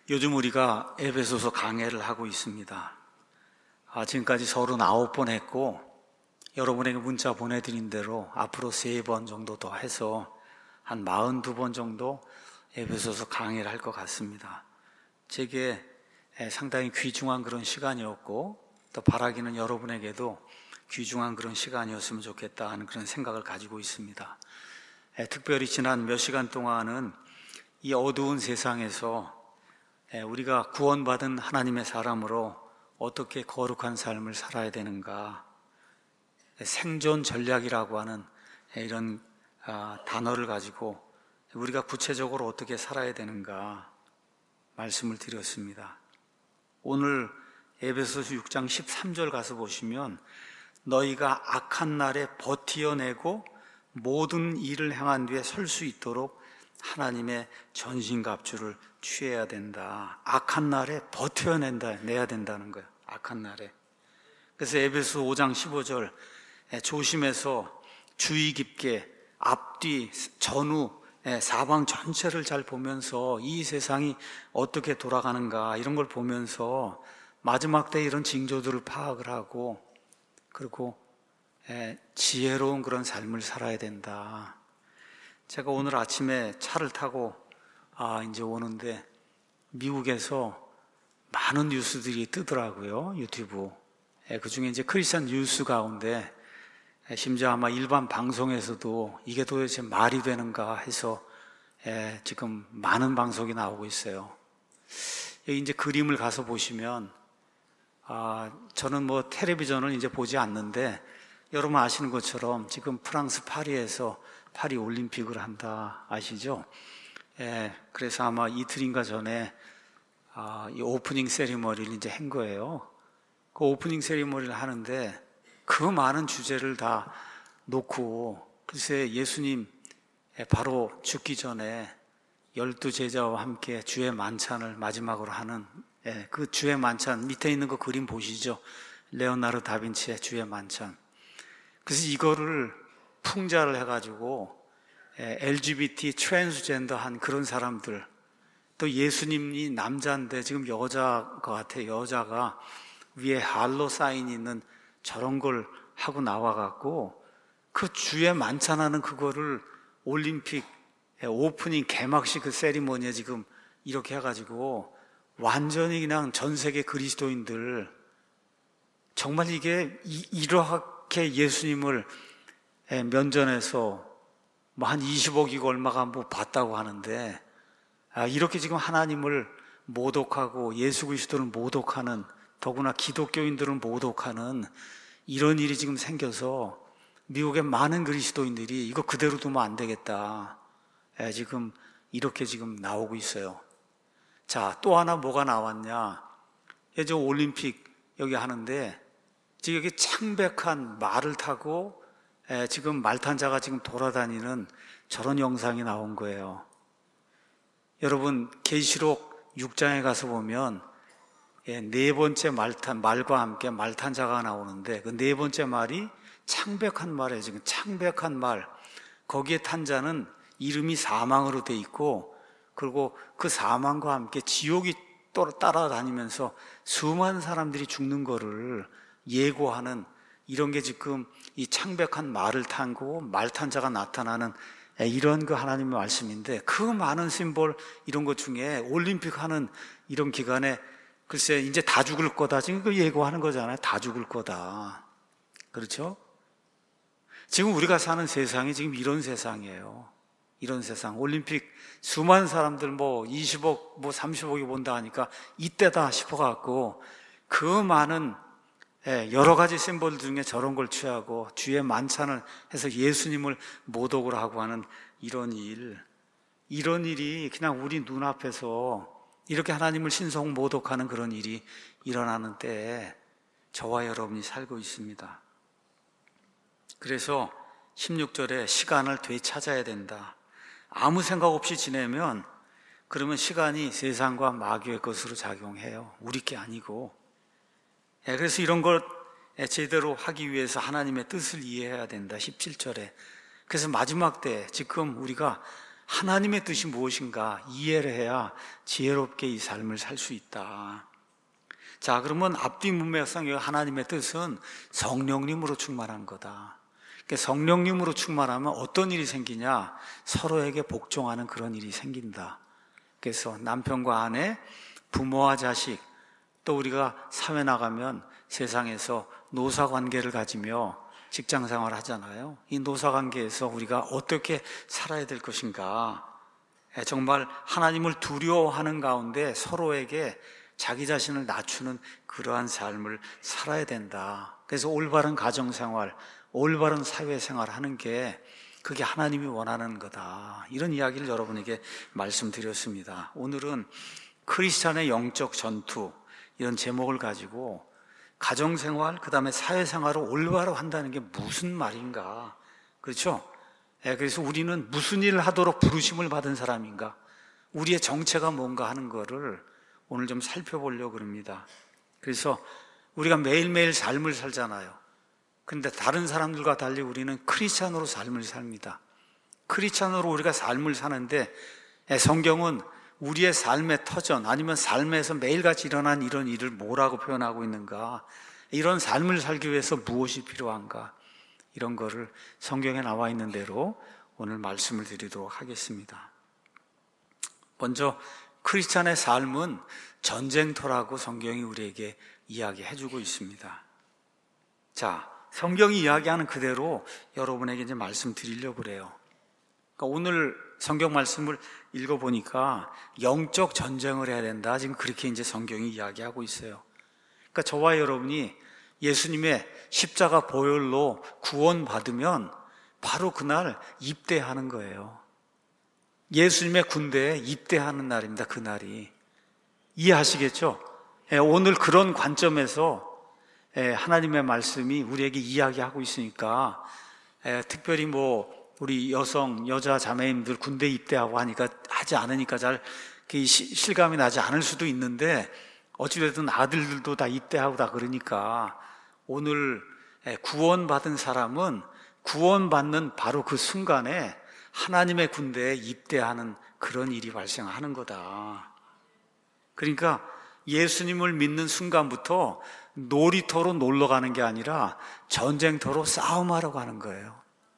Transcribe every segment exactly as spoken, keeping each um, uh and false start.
요즘 우리가 에베소서 강해를 하고 있습니다. 아, 지금까지 서른아홉 번 했고, 여러분에게 문자 보내드린 대로 앞으로 세 번 정도 더 해서 한 사십이 번 정도 에베소서 강해를 할 것 같습니다. 제게 상당히 귀중한 그런 시간이었고, 또 바라기는 여러분에게도 귀중한 그런 시간이었으면 좋겠다 하는 그런 생각을 가지고 있습니다. 특별히 지난 몇 시간 동안은 이 어두운 세상에서 우리가 구원받은 하나님의 사람으로 어떻게 거룩한 삶을 살아야 되는가, 생존 전략이라고 하는 이런 단어를 가지고 우리가 구체적으로 어떻게 살아야 되는가 말씀을 드렸습니다. 오늘 에베소서 육 장 십삼 절 가서 보시면 너희가 악한 날에 버티어내고 모든 일을 행한 뒤에 설 수 있도록 하나님의 전신갑주를 취해야 된다. 악한 날에 버텨낸다, 내야 된다는 거예요. 악한 날에. 그래서 에베소 오 장 십오 절 조심해서 주의 깊게 앞뒤 전후 사방 전체를 잘 보면서 이 세상이 어떻게 돌아가는가 이런 걸 보면서 마지막 때 이런 징조들을 파악을 하고 그리고 지혜로운 그런 삶을 살아야 된다. 제가 오늘 아침에 차를 타고 아 이제 오는데 미국에서 많은 뉴스들이 뜨더라고요. 유튜브. 그 중에 이제 크리스천 뉴스 가운데 심지어 아마 일반 방송에서도 이게 도대체 말이 되는가 해서 지금 많은 방송이 나오고 있어요. 여기 이제 그림을 가서 보시면 아 저는 뭐 텔레비전을 이제 보지 않는데 여러분 아시는 것처럼 지금 프랑스 파리에서 파리 올림픽을 한다 아시죠? 예, 그래서 아마 이틀인가 전에 아, 이 오프닝 세리머니를 이제 한 거예요. 그 오프닝 세리머니를 하는데 그 많은 주제를 다 놓고 글쎄 예수님 바로 죽기 전에 열두 제자와 함께 주의 만찬을 마지막으로 하는 예, 그 주의 만찬 밑에 있는 그 그림 보시죠? 레오나르도 다빈치의 주의 만찬. 그래서 이거를 풍자를 해가지고 엘지비티 트랜스젠더한 그런 사람들, 또 예수님이 남자인데 지금 여자 것 같아. 여자가 위에 할로 사인이 있는 저런 걸 하고 나와갖고 그 주에 만찬하는 그거를 올림픽 오프닝 개막식 그 세리머니에 지금 이렇게 해가지고 완전히 그냥 전 세계 그리스도인들 정말 이게 이렇게 예수님을 면전에서 뭐 한 이십억이고 얼마가 뭐 봤다고 하는데 아, 이렇게 지금 하나님을 모독하고 예수 그리스도를 모독하는 더구나 기독교인들은 모독하는 이런 일이 지금 생겨서 미국의 많은 그리스도인들이 이거 그대로 두면 안 되겠다. 예, 지금 이렇게 지금 나오고 있어요. 자, 또 하나 뭐가 나왔냐? 예전 올림픽 여기 하는데 지금 여기 창백한 말을 타고 예, 지금 말탄자가 지금 돌아다니는 저런 영상이 나온 거예요. 여러분 계시록 육 장에 가서 보면 예, 네 번째 말탄, 말과 함께 말탄자가 나오는데 그 네 번째 말이 창백한 말이에요. 지금 창백한 말. 거기에 탄 자는 이름이 사망으로 돼 있고 그리고 그 사망과 함께 지옥이 따라다니면서 수많은 사람들이 죽는 거를 예고하는 이런 게 지금 이 창백한 말을 탄 거고 말 탄 자가 나타나는 이런 그 하나님의 말씀인데 그 많은 심볼 이런 것 중에 올림픽 하는 이런 기간에 글쎄 이제 다 죽을 거다 지금 그 예고하는 거잖아요. 다 죽을 거다. 그렇죠? 지금 우리가 사는 세상이 지금 이런 세상이에요. 이런 세상. 올림픽 수많은 사람들 뭐 이십억 뭐 삼십억이 본다 하니까 이때다 싶어갖고 그 많은 여러 가지 심볼 중에 저런 걸 취하고 주의 만찬을 해서 예수님을 모독을 하고 하는 이런 일, 이런 일이 그냥 우리 눈앞에서 이렇게 하나님을 신성 모독하는 그런 일이 일어나는 때에 저와 여러분이 살고 있습니다. 그래서 십육 절에 시간을 되찾아야 된다. 아무 생각 없이 지내면 그러면 시간이 세상과 마귀의 것으로 작용해요. 우리 게 아니고. 그래서 이런 걸 제대로 하기 위해서 하나님의 뜻을 이해해야 된다. 십칠 절에. 그래서 마지막 때 지금 우리가 하나님의 뜻이 무엇인가 이해를 해야 지혜롭게 이 삶을 살 수 있다. 자, 그러면 앞뒤 문맥상 하나님의 뜻은 성령님으로 충만한 거다. 그러니까 성령님으로 충만하면 어떤 일이 생기냐? 서로에게 복종하는 그런 일이 생긴다. 그래서 남편과 아내, 부모와 자식, 또 우리가 사회 나가면 세상에서 노사 관계를 가지며 직장 생활을 하잖아요. 이 노사 관계에서 우리가 어떻게 살아야 될 것인가? 정말 하나님을 두려워하는 가운데 서로에게 자기 자신을 낮추는 그러한 삶을 살아야 된다. 그래서 올바른 가정생활, 올바른 사회생활 하는 게 그게 하나님이 원하는 거다. 이런 이야기를 여러분에게 말씀드렸습니다. 오늘은 크리스찬의 영적 전투, 이런 제목을 가지고 가정생활, 그 다음에 사회생활을 올바로 한다는 게 무슨 말인가? 그렇죠? 예, 그래서 우리는 무슨 일을 하도록 부르심을 받은 사람인가? 우리의 정체가 뭔가 하는 거를 오늘 좀 살펴보려고 합니다. 그래서 우리가 매일매일 삶을 살잖아요. 그런데 다른 사람들과 달리 우리는 크리스찬으로 삶을 삽니다. 크리스찬으로 우리가 삶을 사는데 성경은 우리의 삶의 터전, 아니면 삶에서 매일같이 일어난 이런 일을 뭐라고 표현하고 있는가? 이런 삶을 살기 위해서 무엇이 필요한가? 이런 거를 성경에 나와 있는 대로 오늘 말씀을 드리도록 하겠습니다. 먼저 크리스찬의 삶은 전쟁터라고 성경이 우리에게 이야기해주고 있습니다. 자, 성경이 이야기하는 그대로 여러분에게 이제 말씀드리려고 그래요. 그러니까 오늘 성경 말씀을 읽어보니까 영적 전쟁을 해야 된다. 지금 그렇게 이제 성경이 이야기하고 있어요. 그러니까 저와 여러분이 예수님의 십자가 보혈로 구원받으면 바로 그날 입대하는 거예요. 예수님의 군대에 입대하는 날입니다. 그날이. 이해하시겠죠? 오늘 그런 관점에서 하나님의 말씀이 우리에게 이야기하고 있으니까 특별히 뭐 우리 여성, 여자 자매님들 군대 입대하고 하니까 하지 않으니까 잘 실감이 나지 않을 수도 있는데 어찌됐든 아들들도 다 입대하고 다 그러니까 오늘 구원받은 사람은 구원받는 바로 그 순간에 하나님의 군대에 입대하는 그런 일이 발생하는 거다. 그러니까 예수님을 믿는 순간부터 놀이터로 놀러 가는 게 아니라 전쟁터로 싸움하러 가는 거예요.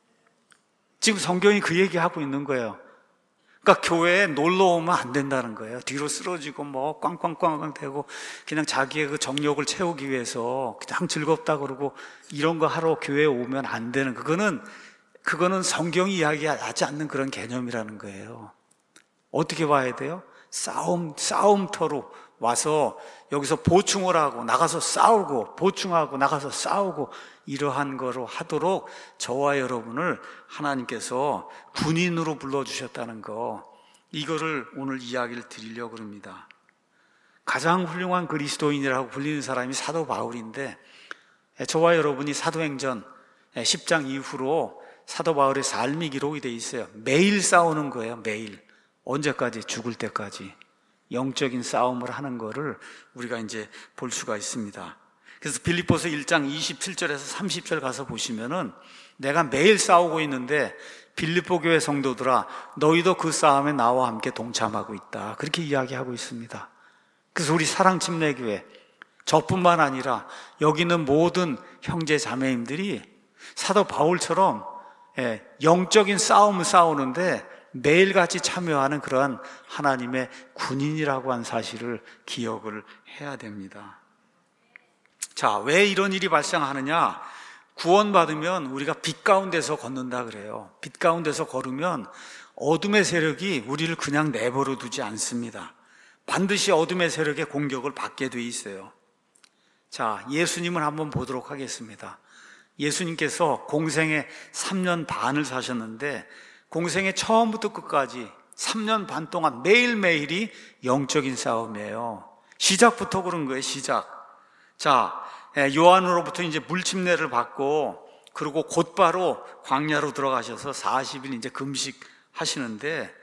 지금 성경이 그 얘기하고 있는 거예요. 그러니까 교회에 놀러 오면 안 된다는 거예요. 뒤로 쓰러지고 뭐 꽝꽝꽝꽝 대고 그냥 자기의 그 정욕을 채우기 위해서 그냥 즐겁다 그러고 이런 거 하러 교회에 오면 안 되는, 그거는 그거는 성경이 이야기하지 않는 그런 개념이라는 거예요. 어떻게 봐야 돼요? 싸움, 싸움터로 와서 여기서 보충을 하고 나가서 싸우고 보충하고 나가서 싸우고 이러한 거로 하도록 저와 여러분을 하나님께서 군인으로 불러주셨다는 거, 이거를 오늘 이야기를 드리려고 합니다. 가장 훌륭한 그리스도인이라고 불리는 사람이 사도 바울인데 저와 여러분이 사도행전 십 장 이후로 사도 바울의 삶이 기록이 되어 있어요. 매일 싸우는 거예요. 매일. 언제까지? 죽을 때까지. 영적인 싸움을 하는 거를 우리가 이제 볼 수가 있습니다. 그래서 빌립보서 일 장 이십칠 절에서 삼십 절 가서 보시면은 내가 매일 싸우고 있는데 빌립보 교회 성도들아 너희도 그 싸움에 나와 함께 동참하고 있다. 그렇게 이야기하고 있습니다. 그래서 우리 사랑침례교회 저뿐만 아니라 여기 있는 모든 형제 자매님들이 사도 바울처럼 영적인 싸움을 싸우는데 매일같이 참여하는 그러한 하나님의 군인이라고 한 사실을 기억을 해야 됩니다. 자, 왜 이런 일이 발생하느냐? 구원받으면 우리가 빛 가운데서 걷는다 그래요. 빛 가운데서 걸으면 어둠의 세력이 우리를 그냥 내버려 두지 않습니다. 반드시 어둠의 세력의 공격을 받게 돼 있어요. 자, 예수님을 한번 보도록 하겠습니다. 예수님께서 공생에 삼 년 반을 사셨는데 공생의 처음부터 끝까지 삼 년 반 동안 매일매일이 영적인 싸움이에요. 시작부터 그런 거예요. 시작. 자, 요한으로부터 이제 물침례를 받고 그리고 곧바로 광야로 들어가셔서 사십 일 이제 금식 하시는데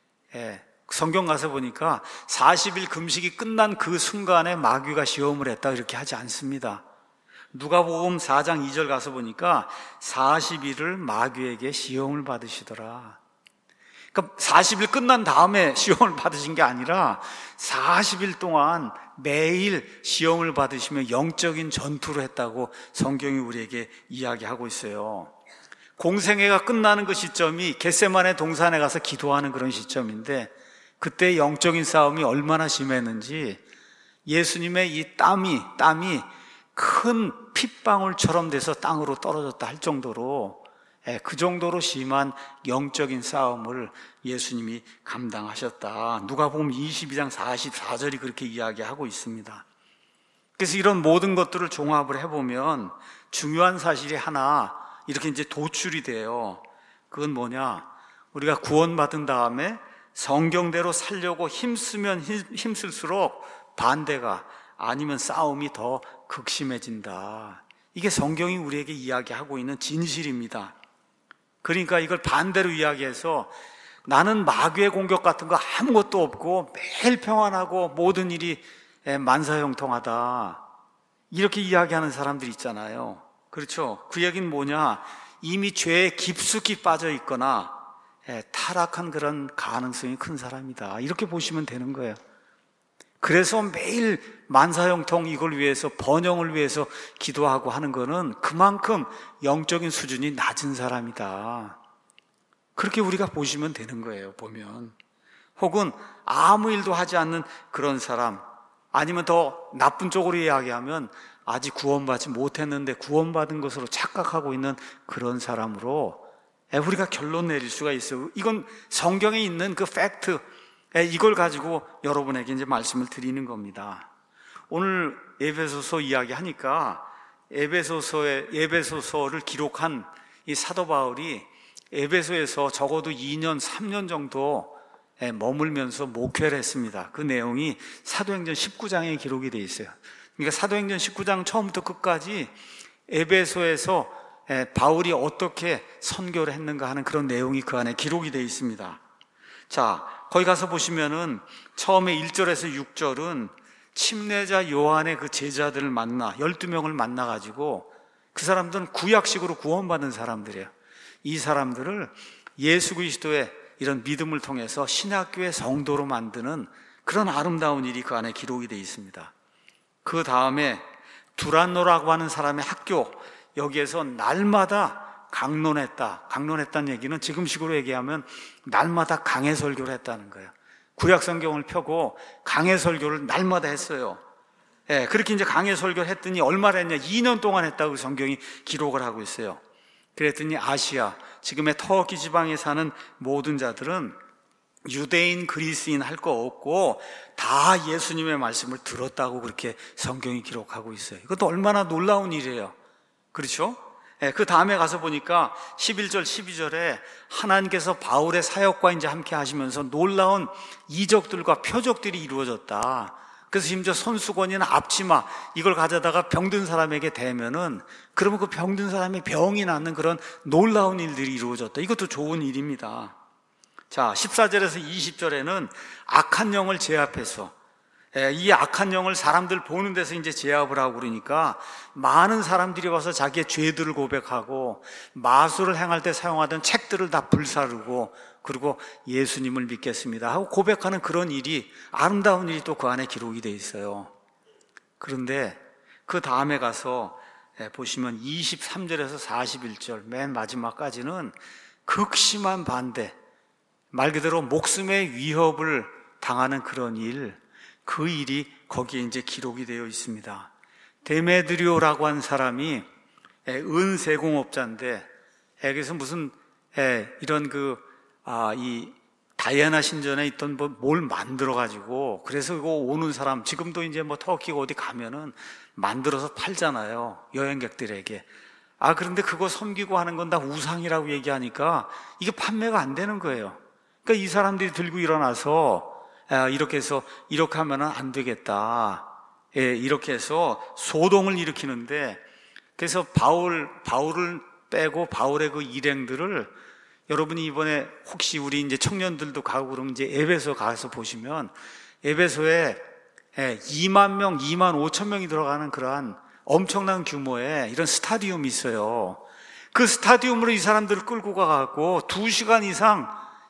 성경 가서 보니까 사십 일 금식이 끝난 그 순간에 마귀가 시험을 했다 이렇게 하지 않습니다. 누가복음 사 장 이 절 가서 보니까 사십 일을 마귀에게 시험을 받으시더라. 그러니까 사십 일 끝난 다음에 시험을 받으신 게 아니라 사십 일 동안 매일 시험을 받으시며 영적인 전투를 했다고 성경이 우리에게 이야기하고 있어요. 공생애가 끝나는 그 시점이 겟세마네 동산에 가서 기도하는 그런 시점인데, 그때 영적인 싸움이 얼마나 심했는지 예수님의 이 땀이 땀이 큰 핏방울처럼 돼서 땅으로 떨어졌다 할 정도로, 그 정도로 심한 영적인 싸움을 예수님이 감당하셨다. 누가복음 이십이 장 사십사 절이 그렇게 이야기하고 있습니다. 그래서 이런 모든 것들을 종합을 해보면 중요한 사실이 하나 이렇게 이제 도출이 돼요. 그건 뭐냐? 우리가 구원받은 다음에 성경대로 살려고 힘쓰면 힘쓸수록 반대가 아니면 싸움이 더 극심해진다. 이게 성경이 우리에게 이야기하고 있는 진실입니다. 그러니까 이걸 반대로 이야기해서 나는 마귀의 공격 같은 거 아무것도 없고 매일 평안하고 모든 일이 만사형통하다, 이렇게 이야기하는 사람들이 있잖아요. 그렇죠? 그 얘기는 뭐냐? 이미 죄에 깊숙이 빠져 있거나 타락한 그런 가능성이 큰 사람이다, 이렇게 보시면 되는 거예요. 그래서 매일 만사형통 이걸 위해서, 번영을 위해서 기도하고 하는 거는 그만큼 영적인 수준이 낮은 사람이다, 그렇게 우리가 보시면 되는 거예요. 보면 혹은 아무 일도 하지 않는 그런 사람, 아니면 더 나쁜 쪽으로 이야기하면 아직 구원받지 못했는데 구원받은 것으로 착각하고 있는 그런 사람으로 우리가 결론 내릴 수가 있어요. 이건 성경에 있는 그 팩트, 이걸 가지고 여러분에게 이제 말씀을 드리는 겁니다. 오늘 에베소서 이야기하니까 에베소서의 에베소서를 기록한 이 사도 바울이 에베소에서 적어도 이 년, 삼 년 정도 머물면서 목회를 했습니다. 그 내용이 사도행전 십구 장에 기록이 되어 있어요. 그러니까 사도행전 십구 장 처음부터 끝까지 에베소에서 바울이 어떻게 선교를 했는가 하는 그런 내용이 그 안에 기록이 되어 있습니다. 자, 거기 가서 보시면은 처음에 일 절에서 육 절은 침례자 요한의 그 제자들을 만나, 열두 명을 만나가지고 그 사람들은 구약식으로 구원받은 사람들이에요. 이 사람들을 예수 그리스도의 이런 믿음을 통해서 신학교의 성도로 만드는 그런 아름다운 일이 그 안에 기록이 되어 있습니다. 그 다음에 두란노라고 하는 사람의 학교, 여기에서 날마다 강론했다. 강론했다는 얘기는 지금식으로 얘기하면 날마다 강해 설교를 했다는 거예요. 구약 성경을 펴고 강해 설교를 날마다 했어요. 예, 그렇게 이제 강해 설교를 했더니 얼마나 했냐? 이 년 동안 했다고 성경이 기록을 하고 있어요. 그랬더니 아시아, 지금의 터키 지방에 사는 모든 자들은 유대인, 그리스인 할 거 없고 다 예수님의 말씀을 들었다고 그렇게 성경이 기록하고 있어요. 이것도 얼마나 놀라운 일이에요. 그렇죠? 예, 그 다음에 가서 보니까 십일 절, 십이 절에 하나님께서 바울의 사역과 이제 함께 하시면서 놀라운 이적들과 표적들이 이루어졌다. 그래서 심지어 손수건이나 앞치마 이걸 가져다가 병든 사람에게 대면은 그러면 그 병든 사람이 병이 낫는 그런 놀라운 일들이 이루어졌다. 이것도 좋은 일입니다. 자, 십사 절에서 이십 절에는 악한 영을 제압해서, 이 악한 영을 사람들 보는 데서 이제 제압을 하고 그러니까 많은 사람들이 와서 자기의 죄들을 고백하고 마술을 행할 때 사용하던 책들을 다 불사르고 그리고 예수님을 믿겠습니다 하고 고백하는 그런 일이, 아름다운 일이 또 그 안에 기록이 되어 있어요. 그런데 그 다음에 가서 보시면 이십삼 절에서 사십일 절 맨 마지막까지는 극심한 반대, 말 그대로 목숨의 위협을 당하는 그런 일, 그 일이 거기에 이제 기록이 되어 있습니다. 데메드리오라고 한 사람이 은세공업자인데, 여기서 무슨 이런 그 아, 이 다이애나 신전에 있던 뭐 뭘 만들어 가지고, 그래서 이거 오는 사람, 지금도 이제 뭐 터키가 어디 가면은 만들어서 팔잖아요, 여행객들에게. 아, 그런데 그거 섬기고 하는 건 다 우상이라고 얘기하니까 이게 판매가 안 되는 거예요. 그러니까 이 사람들이 들고 일어나서 아, 이렇게 해서 이렇게 하면은 안 되겠다. 예, 이렇게 해서 소동을 일으키는데, 그래서 바울, 바울을 빼고 바울의 그 일행들을, 여러분이 이번에 혹시 우리 이제 청년들도 가고 그러면 이제 에베소 가서 보시면 에베소에 이만 명, 이만 오천 명이 들어가는 그러한 엄청난 규모의 이런 스타디움이 있어요. 그 스타디움으로 이 사람들을 끌고 가갖고 두 시간 이상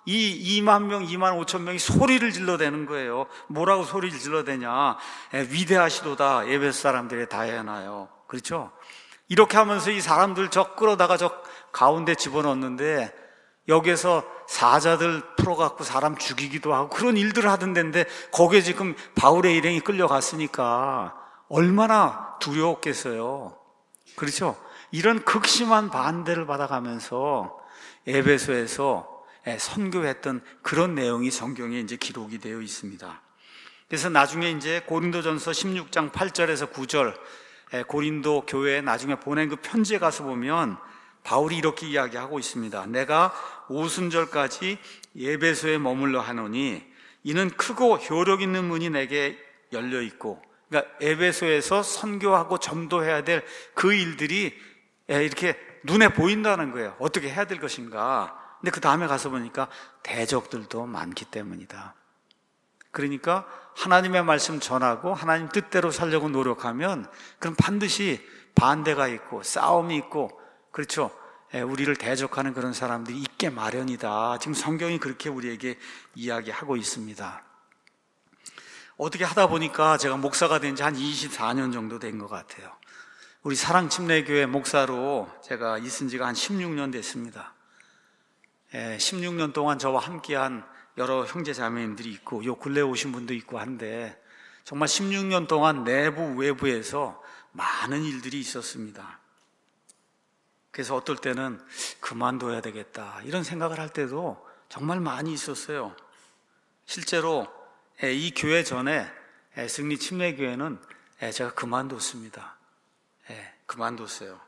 이 이만 명, 이만 오천 명이 소리를 질러대는 거예요. 뭐라고 소리를 질러대냐? 에, 위대하시도다. 에베소 사람들의 다해나요. 그렇죠? 이렇게 하면서 이 사람들 저 끌어다가 저 가운데 집어넣었는데 여기에서 사자들 풀어갖고 사람 죽이기도 하고 그런 일들을 하던 데인데 거기에 지금 바울의 일행이 끌려갔으니까 얼마나 두려웠겠어요. 그렇죠? 이런 극심한 반대를 받아가면서 에베소에서 선교했던 그런 내용이 성경에 이제 기록이 되어 있습니다. 그래서 나중에 이제 고린도전서 십육 장 팔 절에서 구 절 고린도 교회에 나중에 보낸 그 편지에 가서 보면 바울이 이렇게 이야기하고 있습니다. 내가 오순절까지 에베소에 머물러 하노니 이는 크고 효력 있는 문이 내게 열려 있고, 그러니까 에베소에서 선교하고 전도해야 될 그 일들이 이렇게 눈에 보인다는 거예요. 어떻게 해야 될 것인가. 근데 그 다음에 가서 보니까 대적들도 많기 때문이다. 그러니까 하나님의 말씀 전하고 하나님 뜻대로 살려고 노력하면 그럼 반드시 반대가 있고 싸움이 있고, 그렇죠? 우리를 대적하는 그런 사람들이 있게 마련이다. 지금 성경이 그렇게 우리에게 이야기하고 있습니다. 어떻게 하다 보니까 제가 목사가 된 지 한 이십사 년 정도 된 것 같아요. 우리 사랑침례교회 목사로 제가 있은 지가 한 십육 년 됐습니다. 십육 년 동안 저와 함께한 여러 형제 자매님들이 있고 요 근래에 오신 분도 있고 한데 정말 십육 년 동안 내부 외부에서 많은 일들이 있었습니다. 그래서 어떨 때는 그만둬야 되겠다 이런 생각을 할 때도 정말 많이 있었어요. 실제로 이 교회 전에 승리 침례교회는 제가 그만뒀습니다. 그만뒀어요.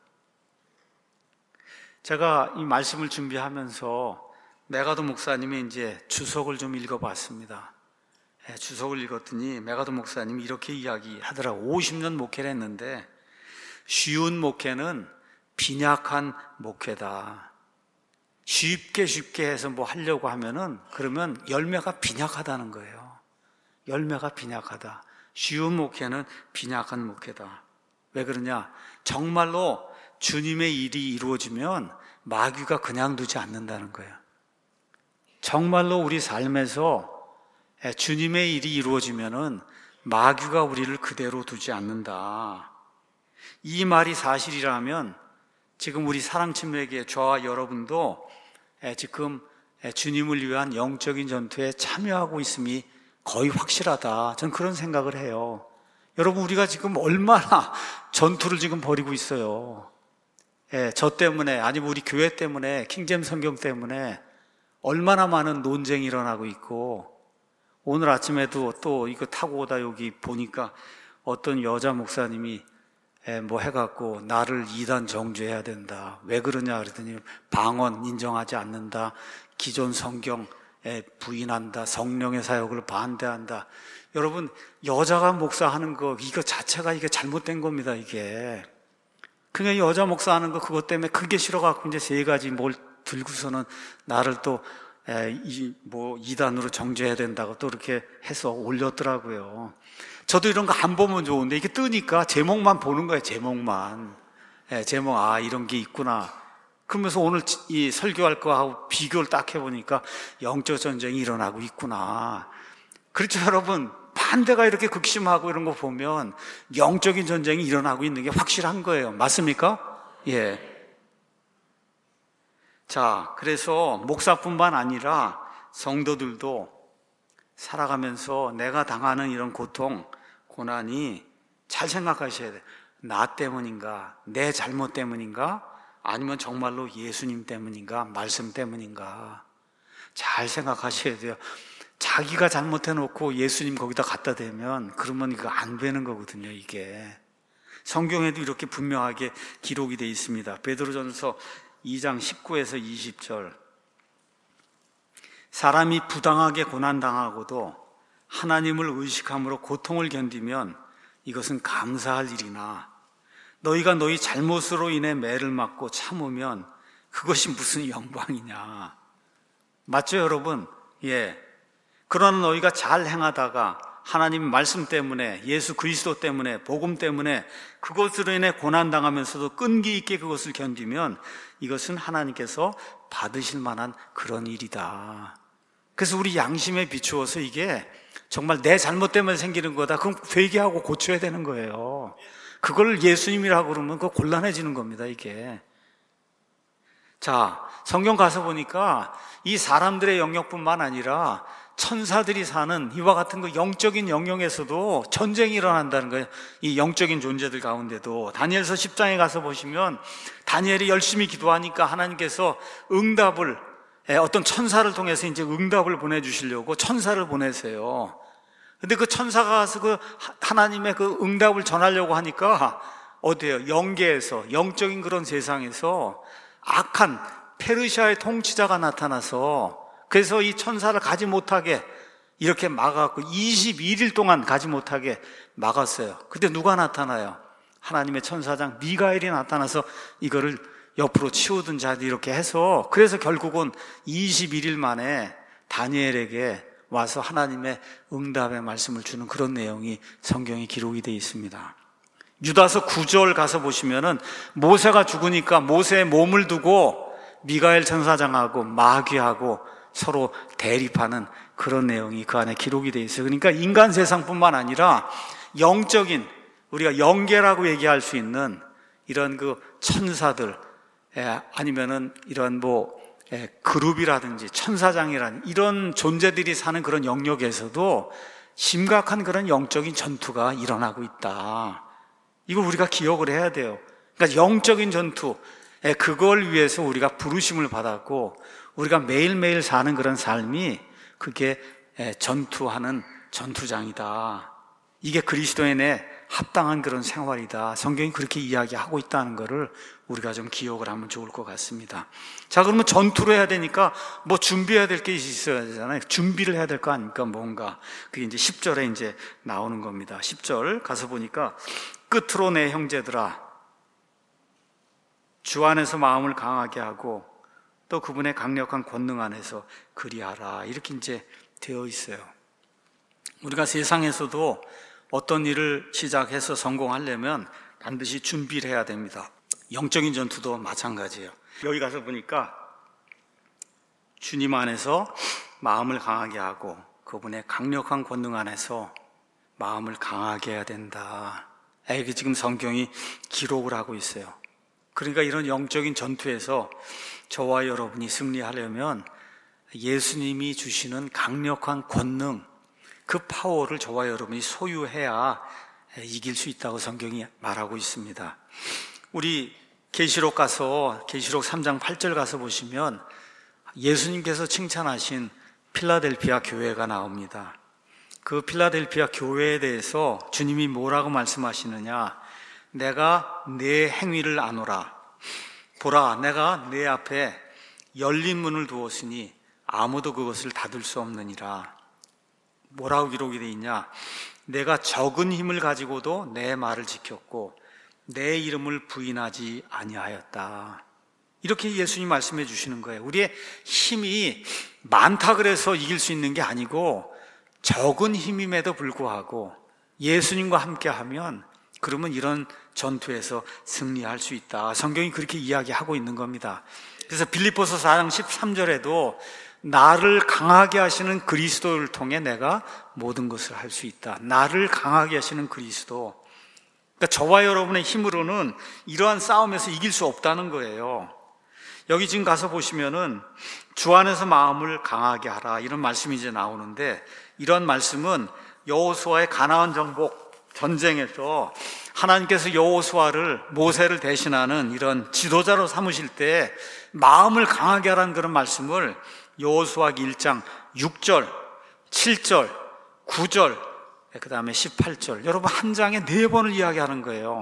제가 이 말씀을 준비하면서 메가도 목사님이 이제 주석을 좀 읽어봤습니다. 주석을 읽었더니 메가도 목사님이 이렇게 이야기하더라고요. 오십 년 목회를 했는데 쉬운 목회는 빈약한 목회다. 쉽게 쉽게 해서 뭐 하려고 하면은 그러면 열매가 빈약하다는 거예요. 열매가 빈약하다. 쉬운 목회는 빈약한 목회다. 왜 그러냐? 정말로 주님의 일이 이루어지면 마귀가 그냥 두지 않는다는 거예요. 정말로 우리 삶에서 주님의 일이 이루어지면은 마귀가 우리를 그대로 두지 않는다. 이 말이 사실이라면 지금 우리 사랑침례교회 저와 여러분도 지금 주님을 위한 영적인 전투에 참여하고 있음이 거의 확실하다. 저는 그런 생각을 해요. 여러분, 우리가 지금 얼마나 전투를 지금 벌이고 있어요. 예, 저 때문에, 아니면 우리 교회 때문에, 킹제임스 성경 때문에 얼마나 많은 논쟁이 일어나고 있고, 오늘 아침에도 또 이거 타고 오다 여기 보니까 어떤 여자 목사님이 뭐 해갖고 나를 이단 정죄해야 된다. 왜 그러냐 그랬더니 방언 인정하지 않는다. 기존 성경 부인한다. 성령의 사역을 반대한다. 여러분, 여자가 목사하는 거 이거 자체가 이게 잘못된 겁니다. 이게 그냥 여자 목사하는 거 그것 때문에 그게 싫어갖고 이제 세 가지 뭘 들고서는 나를 또 이 뭐 이단으로 정죄해야 된다고 또 이렇게 해서 올렸더라고요. 저도 이런 거 안 보면 좋은데 이게 뜨니까 제목만 보는 거예요. 제목만. 예, 제목, 아, 이런 게 있구나. 그러면서 오늘 이 설교할 거하고 비교를 딱 해보니까 영적 전쟁이 일어나고 있구나. 그렇죠, 여러분? 반대가 이렇게 극심하고 이런 거 보면 영적인 전쟁이 일어나고 있는 게 확실한 거예요. 맞습니까? 예. 자, 그래서 목사뿐만 아니라 성도들도 살아가면서 내가 당하는 이런 고통, 고난이 잘 생각하셔야 돼요. 나 때문인가? 내 잘못 때문인가? 아니면 정말로 예수님 때문인가? 말씀 때문인가? 잘 생각하셔야 돼요. 자기가 잘못해놓고 예수님 거기다 갖다 대면 그러면 이거 안 되는 거거든요. 이게 성경에도 이렇게 분명하게 기록이 되어 있습니다. 베드로전서 이 장 십구에서 이십 절. 사람이 부당하게 고난당하고도 하나님을 의식함으로 고통을 견디면 이것은 감사할 일이나 너희가 너희 잘못으로 인해 매를 맞고 참으면 그것이 무슨 영광이냐. 맞죠, 여러분? 예. 그러나 너희가 잘 행하다가 하나님 말씀 때문에, 예수 그리스도 때문에, 복음 때문에 그것으로 인해 고난당하면서도 끈기 있게 그것을 견디면 이것은 하나님께서 받으실 만한 그런 일이다. 그래서 우리 양심에 비추어서 이게 정말 내 잘못 때문에 생기는 거다, 그럼 회개하고 고쳐야 되는 거예요. 그걸 예수님이라고 그러면 그거 곤란해지는 겁니다, 이게. 자, 성경 가서 보니까 이 사람들의 영역뿐만 아니라 천사들이 사는 이와 같은 그 영적인 영역에서도 전쟁이 일어난다는 거예요. 이 영적인 존재들 가운데도. 다니엘서 십 장에 가서 보시면 다니엘이 열심히 기도하니까 하나님께서 응답을, 어떤 천사를 통해서 이제 응답을 보내주시려고 천사를 보내세요. 근데 그 천사가 가서 그 하나님의 그 응답을 전하려고 하니까 어디에요? 영계에서, 영적인 그런 세상에서 악한 페르시아의 통치자가 나타나서, 그래서 이 천사를 가지 못하게 이렇게 막아갖고 이십일 일 동안 가지 못하게 막았어요. 그때 누가 나타나요? 하나님의 천사장 미가엘이 나타나서 이거를 옆으로 치우든지 이렇게 해서, 그래서 결국은 이십일 일 만에 다니엘에게 와서 하나님의 응답의 말씀을 주는 그런 내용이 성경에 기록이 되어 있습니다. 유다서 구 절 가서 보시면은 모세가 죽으니까 모세의 몸을 두고 미가엘 천사장하고 마귀하고 서로 대립하는 그런 내용이 그 안에 기록이 되어 있어요. 그러니까 인간 세상뿐만 아니라 영적인, 우리가 영계라고 얘기할 수 있는 이런 그 천사들, 아니면은 이런 뭐 그룹이라든지 천사장이라는 이런 존재들이 사는 그런 영역에서도 심각한 그런 영적인 전투가 일어나고 있다. 이걸 우리가 기억을 해야 돼요. 그러니까 영적인 전투, 그걸 위해서 우리가 부르심을 받았고 우리가 매일매일 사는 그런 삶이 그게 전투하는 전투장이다. 이게 그리스도인의 합당한 그런 생활이다. 성경이 그렇게 이야기하고 있다는 것을 우리가 좀 기억을 하면 좋을 것 같습니다. 자, 그러면 전투를 해야 되니까 뭐 준비해야 될 게 있어야 되잖아요. 준비를 해야 될 거 아닙니까? 뭔가. 그게 이제 십 절에 이제 나오는 겁니다. 십 절 가서 보니까 끝으로 내 형제들아, 주 안에서 마음을 강하게 하고 또 그분의 강력한 권능 안에서 그리하라. 이렇게 이제 되어 있어요. 우리가 세상에서도 어떤 일을 시작해서 성공하려면 반드시 준비를 해야 됩니다. 영적인 전투도 마찬가지예요. 여기 가서 보니까 주님 안에서 마음을 강하게 하고 그분의 강력한 권능 안에서 마음을 강하게 해야 된다. 이게 지금 성경이 기록을 하고 있어요. 그러니까 이런 영적인 전투에서 저와 여러분이 승리하려면 예수님이 주시는 강력한 권능, 그 파워를 저와 여러분이 소유해야 이길 수 있다고 성경이 말하고 있습니다. 우리 계시록 가서, 계시록 삼 장 팔 절 가서 보시면 예수님께서 칭찬하신 필라델피아 교회가 나옵니다. 그 필라델피아 교회에 대해서 주님이 뭐라고 말씀하시느냐? 내가 내 행위를 아노라. 보라, 내가 내 앞에 열린 문을 두었으니 아무도 그것을 닫을 수 없느니라. 뭐라고 기록이 되어 있냐? 내가 적은 힘을 가지고도 내 말을 지켰고 내 이름을 부인하지 아니하였다. 이렇게 예수님 말씀해 주시는 거예요. 우리의 힘이 많다 그래서 이길 수 있는 게 아니고 적은 힘임에도 불구하고 예수님과 함께하면 그러면 이런 전투에서 승리할 수 있다. 성경이 그렇게 이야기하고 있는 겁니다. 그래서 빌립보서 사 장 십삼 절에도 나를 강하게 하시는 그리스도를 통해 내가 모든 것을 할 수 있다. 나를 강하게 하시는 그리스도. 그러니까 저와 여러분의 힘으로는 이러한 싸움에서 이길 수 없다는 거예요. 여기 지금 가서 보시면은 주 안에서 마음을 강하게 하라 이런 말씀이 이제 나오는데, 이런 말씀은 여호수아의 가나안 정복 전쟁에서 하나님께서 여호수아를, 모세를 대신하는 이런 지도자로 삼으실 때 마음을 강하게 하라는 그런 말씀을 여호수아기 일 장 육 절, 칠 절, 구 절, 그 다음에 십팔 절, 여러분 한 장에 네 번을 이야기하는 거예요.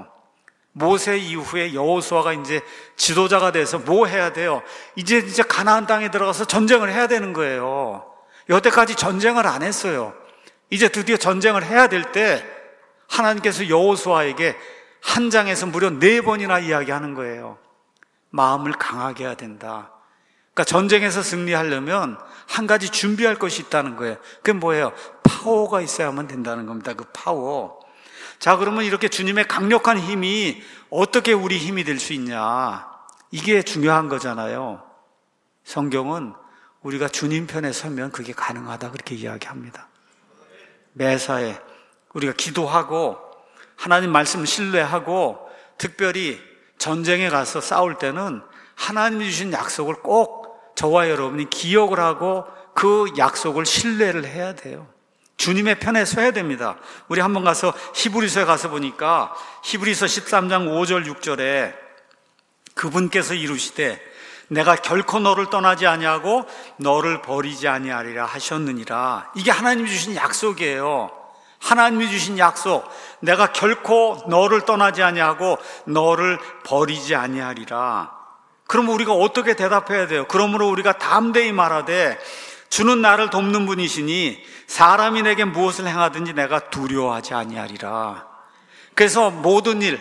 모세 이후에 여호수아가 이제 지도자가 돼서 뭐 해야 돼요? 이제 이제 가나안 땅에 들어가서 전쟁을 해야 되는 거예요. 여태까지 전쟁을 안 했어요. 이제 드디어 전쟁을 해야 될 때 하나님께서 여호수아에게 한 장에서 무려 네 번이나 이야기하는 거예요. 마음을 강하게 해야 된다. 그러니까 전쟁에서 승리하려면 한 가지 준비할 것이 있다는 거예요. 그게 뭐예요? 파워가 있어야만 된다는 겁니다. 그 파워. 자, 그러면 이렇게 주님의 강력한 힘이 어떻게 우리 힘이 될 수 있냐? 이게 중요한 거잖아요. 성경은 우리가 주님 편에 서면 그게 가능하다 그렇게 이야기합니다. 매사에 우리가 기도하고 하나님 말씀 신뢰하고 특별히 전쟁에 가서 싸울 때는 하나님이 주신 약속을 꼭 저와 여러분이 기억을 하고 그 약속을 신뢰를 해야 돼요. 주님의 편에 서야 됩니다. 우리 한번 가서 히브리서에 가서 보니까 히브리서 십삼 장 오 절 육 절에 그분께서 이루시되 내가 결코 너를 떠나지 아니하고 너를 버리지 아니하리라 하셨느니라. 이게 하나님이 주신 약속이에요. 하나님이 주신 약속. 내가 결코 너를 떠나지 아니하고 너를 버리지 아니하리라. 그럼 우리가 어떻게 대답해야 돼요? 그러므로 우리가 담대히 말하되 주는 나를 돕는 분이시니 사람이 내게 무엇을 행하든지 내가 두려워하지 아니하리라. 그래서 모든 일,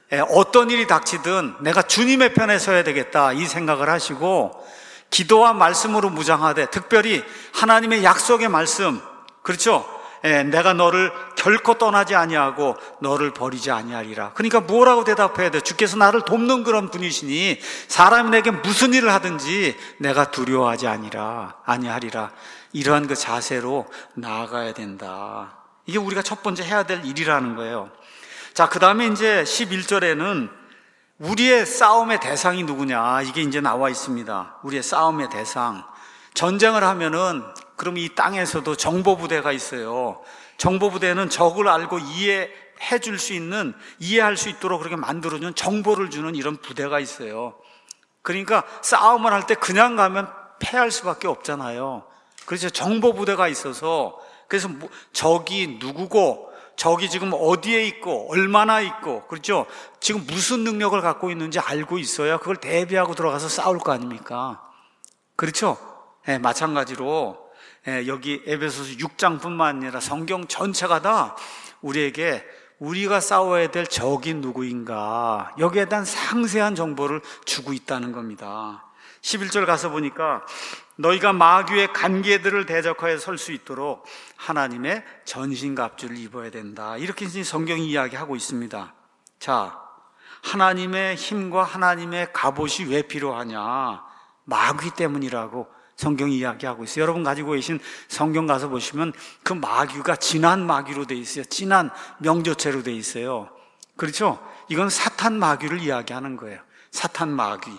어떤 일이 닥치든 내가 주님의 편에 서야 되겠다 이 생각을 하시고 기도와 말씀으로 무장하되 특별히 하나님의 약속의 말씀, 그렇죠? 예, 내가 너를 결코 떠나지 아니하고 너를 버리지 아니하리라. 그러니까 뭐라고 대답해야 돼? 주께서 나를 돕는 그런 분이시니 사람이 내게 무슨 일을 하든지 내가 두려워하지 아니라 아니하리라. 이러한 그 자세로 나아가야 된다. 이게 우리가 첫 번째 해야 될 일이라는 거예요. 자, 그 다음에 이제 십일 절에는 우리의 싸움의 대상이 누구냐 이게 이제 나와 있습니다. 우리의 싸움의 대상. 전쟁을 하면은 그럼 이 땅에서도 정보부대가 있어요. 정보부대는 적을 알고 이해해 줄 수 있는, 이해할 수 있도록 그렇게 만들어준 정보를 주는 이런 부대가 있어요. 그러니까 싸움을 할 때 그냥 가면 패할 수밖에 없잖아요. 그래서 정보부대가 있어서 그래서 적이 누구고 적이 지금 어디에 있고 얼마나 있고 그렇죠? 지금 무슨 능력을 갖고 있는지 알고 있어야 그걸 대비하고 들어가서 싸울 거 아닙니까? 그렇죠? 네, 마찬가지로 예, 여기 에베소서 육 장뿐만 아니라 성경 전체가 다 우리에게 우리가 싸워야 될 적이 누구인가 여기에 대한 상세한 정보를 주고 있다는 겁니다. 십일 절 가서 보니까 너희가 마귀의 간계들을 대적하여 설 수 있도록 하나님의 전신갑주를 입어야 된다. 이렇게 성경이 이야기하고 있습니다. 자, 하나님의 힘과 하나님의 갑옷이 왜 필요하냐? 마귀 때문이라고 성경이 이야기하고 있어요. 여러분 가지고 계신 성경 가서 보시면 그 마귀가 진한 마귀로 돼 있어요. 진한 명조체로 돼 있어요. 그렇죠? 이건 사탄 마귀를 이야기하는 거예요. 사탄 마귀.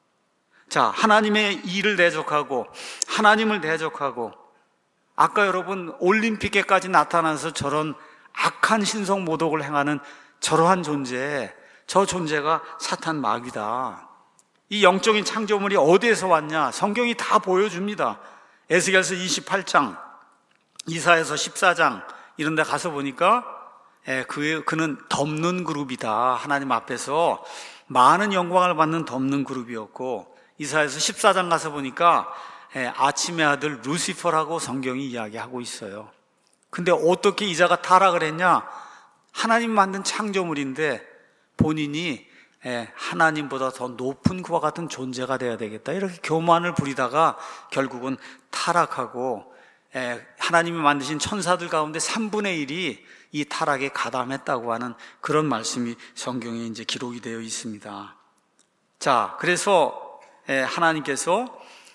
자, 하나님의 일을 대적하고 하나님을 대적하고 아까 여러분 올림픽에까지 나타나서 저런 악한 신성 모독을 행하는 저러한 존재, 저 존재가 사탄 마귀다. 이 영적인 창조물이 어디에서 왔냐? 성경이 다 보여줍니다. 에스겔서 이십팔 장, 이사야서 십사 장 이런 데 가서 보니까 예, 그, 그는 덮는 그룹이다. 하나님 앞에서 많은 영광을 받는 덮는 그룹이었고 이사야서 십사 장 가서 보니까 예, 아침의 아들 루시퍼라고 성경이 이야기하고 있어요. 근데 어떻게 이자가 타락을 했냐? 하나님 만든 창조물인데 본인이 하나님보다 더 높은 그와 같은 존재가 되어야 되겠다 이렇게 교만을 부리다가 결국은 타락하고 하나님이 만드신 천사들 가운데 삼분의 일이 이 타락에 가담했다고 하는 그런 말씀이 성경에 이제 기록이 되어 있습니다. 자, 그래서 하나님께서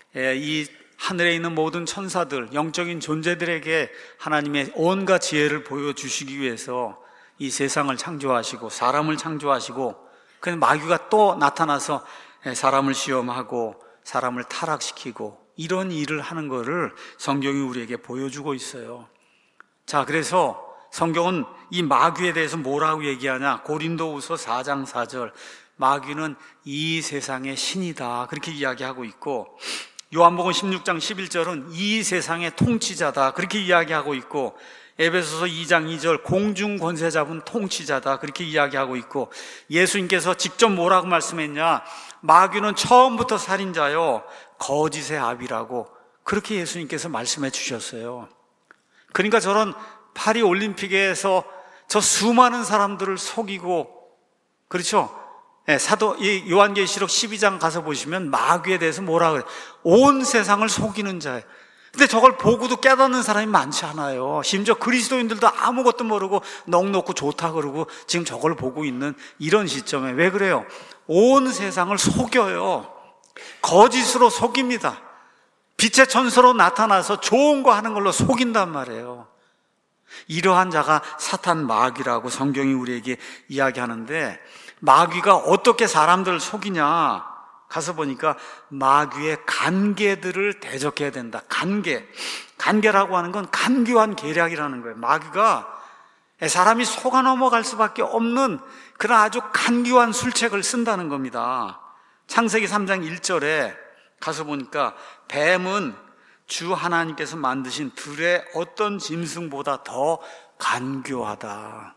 이 하늘에 있는 모든 천사들, 영적인 존재들에게 하나님의 온갖 지혜를 보여주시기 위해서 이 세상을 창조하시고 사람을 창조하시고 그래서 마귀가 또 나타나서 사람을 시험하고 사람을 타락시키고 이런 일을 하는 거를 성경이 우리에게 보여주고 있어요. 자, 그래서 성경은 이 마귀에 대해서 뭐라고 얘기하냐? 고린도후서 사 장 사 절 마귀는 이 세상의 신이다 그렇게 이야기하고 있고 요한복음 십육 장 십일 절은 이 세상의 통치자다 그렇게 이야기하고 있고 에베소서 이 장 이 절 공중 권세 잡은 통치자다 그렇게 이야기하고 있고 예수님께서 직접 뭐라고 말씀했냐? 마귀는 처음부터 살인자요 거짓의 아비라고 그렇게 예수님께서 말씀해 주셨어요. 그러니까 저런 파리 올림픽에서 저 수많은 사람들을 속이고 그렇죠? 네, 사도 이 요한계시록 십이 장 가서 보시면 마귀에 대해서 뭐라 그래? 온 세상을 속이는 자예요. 근데 저걸 보고도 깨닫는 사람이 많지 않아요. 심지어 그리스도인들도 아무것도 모르고 넋놓고 좋다 그러고 지금 저걸 보고 있는 이런 시점에 왜 그래요? 온 세상을 속여요. 거짓으로 속입니다. 빛의 천사로 나타나서 좋은 거 하는 걸로 속인단 말이에요. 이러한 자가 사탄 마귀라고 성경이 우리에게 이야기하는데, 마귀가 어떻게 사람들을 속이냐 가서 보니까 마귀의 간계들을 대적해야 된다. 간계. 간계라고 하는 건 간교한 계략이라는 거예요. 마귀가 사람이 속아 넘어갈 수밖에 없는 그런 아주 간교한 술책을 쓴다는 겁니다. 창세기 삼 장 일 절에 가서 보니까 뱀은 주 하나님께서 만드신 들의 어떤 짐승보다 더 간교하다.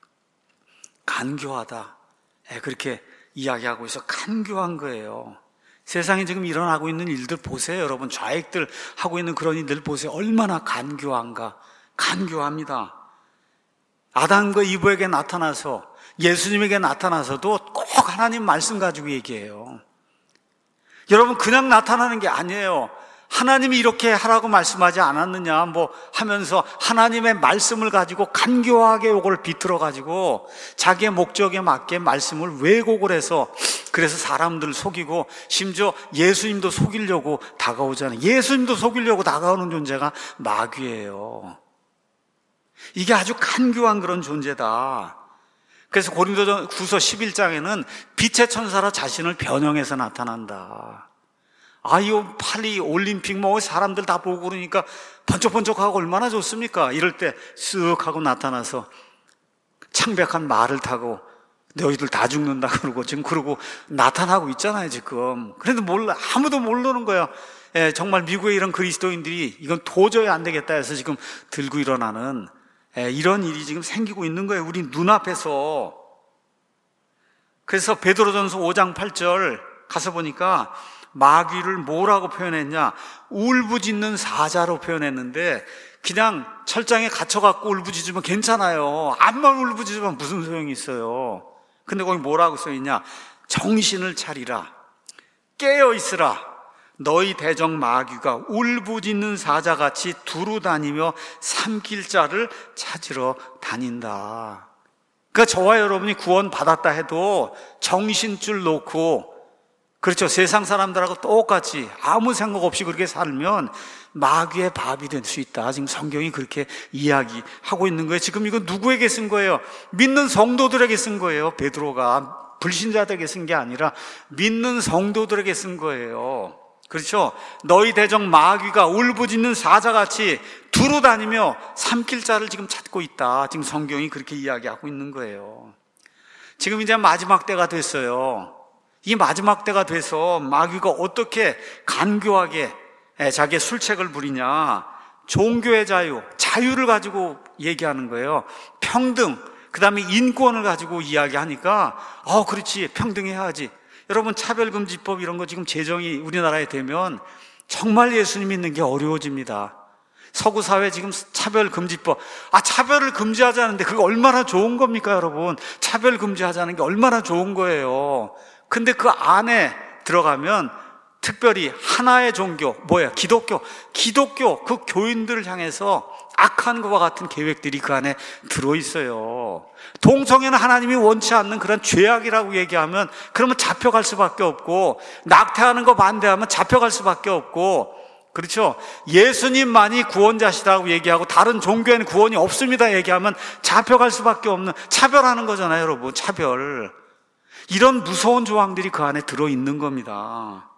간교하다. 그렇게 이야기하고 있어. 간교한 거예요. 세상에 지금 일어나고 있는 일들 보세요. 여러분, 좌익들 하고 있는 그런 일들 보세요. 얼마나 간교한가. 간교합니다. 아담과 이브에게 나타나서, 예수님에게 나타나서도 꼭 하나님 말씀 가지고 얘기해요. 여러분, 그냥 나타나는 게 아니에요. 하나님이 이렇게 하라고 말씀하지 않았느냐 뭐 하면서 하나님의 말씀을 가지고 간교하게 요걸 비틀어 가지고 자기의 목적에 맞게 말씀을 왜곡을 해서, 그래서 사람들을 속이고 심지어 예수님도 속이려고 다가오잖아요. 예수님도 속이려고 다가오는 존재가 마귀예요. 이게 아주 간교한 그런 존재다. 그래서 고린도후서 십일 장에는 빛의 천사라 자신을 변형해서 나타난다. 아유, 파리 올림픽 뭐 사람들 다 보고 그러니까 번쩍번쩍하고 얼마나 좋습니까? 이럴 때 쓱 하고 나타나서 창백한 말을 타고 너희들 다 죽는다 그러고 지금 그러고 나타나고 있잖아요, 지금. 그래도 몰라, 아무도 모르는 거야. 예, 정말 미국의 이런 그리스도인들이 이건 도저히 안 되겠다 해서 지금 들고 일어나는, 예, 이런 일이 지금 생기고 있는 거예요, 우리 눈앞에서. 그래서 베드로전서 오 장 팔 절 가서 보니까 마귀를 뭐라고 표현했냐? 울부짖는 사자로 표현했는데, 그냥 철장에 갇혀갖고 울부짖으면 괜찮아요. 암만 울부짖으면 무슨 소용이 있어요. 근데 거기 뭐라고 써있냐? 정신을 차리라, 깨어 있으라. 너희 대적 마귀가 울부짖는 사자같이 두루 다니며 삼킬 자를 찾으러 다닌다. 그러니까 저와 여러분이 구원 받았다 해도 정신줄 놓고, 그렇죠, 세상 사람들하고 똑같이 아무 생각 없이 그렇게 살면 마귀의 밥이 될 수 있다. 지금 성경이 그렇게 이야기하고 있는 거예요. 지금 이거 누구에게 쓴 거예요? 믿는 성도들에게 쓴 거예요. 베드로가 불신자들에게 쓴 게 아니라 믿는 성도들에게 쓴 거예요. 그렇죠? 너희 대적 마귀가 울부짖는 사자같이 두루 다니며 삼킬 자를 지금 찾고 있다. 지금 성경이 그렇게 이야기하고 있는 거예요. 지금 이제 마지막 때가 됐어요. 이 마지막 때가 돼서 마귀가 어떻게 간교하게 자기의 술책을 부리냐? 종교의 자유, 자유를 가지고 얘기하는 거예요. 평등, 그 다음에 인권을 가지고 이야기하니까 어, 그렇지, 평등해야지. 여러분, 차별금지법 이런 거 지금 제정이 우리나라에 되면 정말 예수님 믿는 게 어려워집니다. 서구 사회 지금 차별금지법, 아, 차별을 금지하자는데 그게 얼마나 좋은 겁니까, 여러분? 차별 금지하자는 게 얼마나 좋은 거예요. 근데 그 안에 들어가면 특별히 하나의 종교, 뭐야, 기독교, 기독교 그 교인들을 향해서 악한 것과 같은 계획들이 그 안에 들어있어요. 동성애는 하나님이 원치 않는 그런 죄악이라고 얘기하면 그러면 잡혀갈 수밖에 없고, 낙태하는 거 반대하면 잡혀갈 수밖에 없고, 그렇죠? 예수님만이 구원자시라고 얘기하고 다른 종교에는 구원이 없습니다 얘기하면 잡혀갈 수밖에 없는, 차별하는 거잖아요, 여러분. 차별. 이런 무서운 조항들이 그 안에 들어있는 겁니다.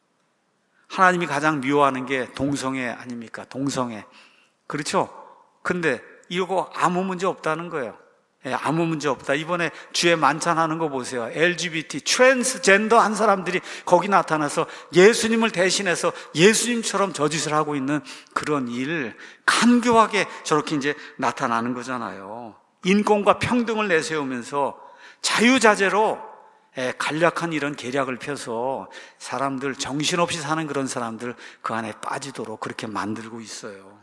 하나님이 가장 미워하는 게 동성애 아닙니까? 동성애. 그렇죠? 근데 이거 아무 문제 없다는 거예요. 예, 아무 문제 없다. 이번에 주에 만찬하는 거 보세요. 엘지비티, 트랜스젠더 한 사람들이 거기 나타나서 예수님을 대신해서 예수님처럼 저짓을 하고 있는 그런 일, 간교하게 저렇게 이제 나타나는 거잖아요. 인권과 평등을 내세우면서 자유자재로 간략한 이런 계략을 펴서 사람들, 정신없이 사는 그런 사람들 그 안에 빠지도록 그렇게 만들고 있어요.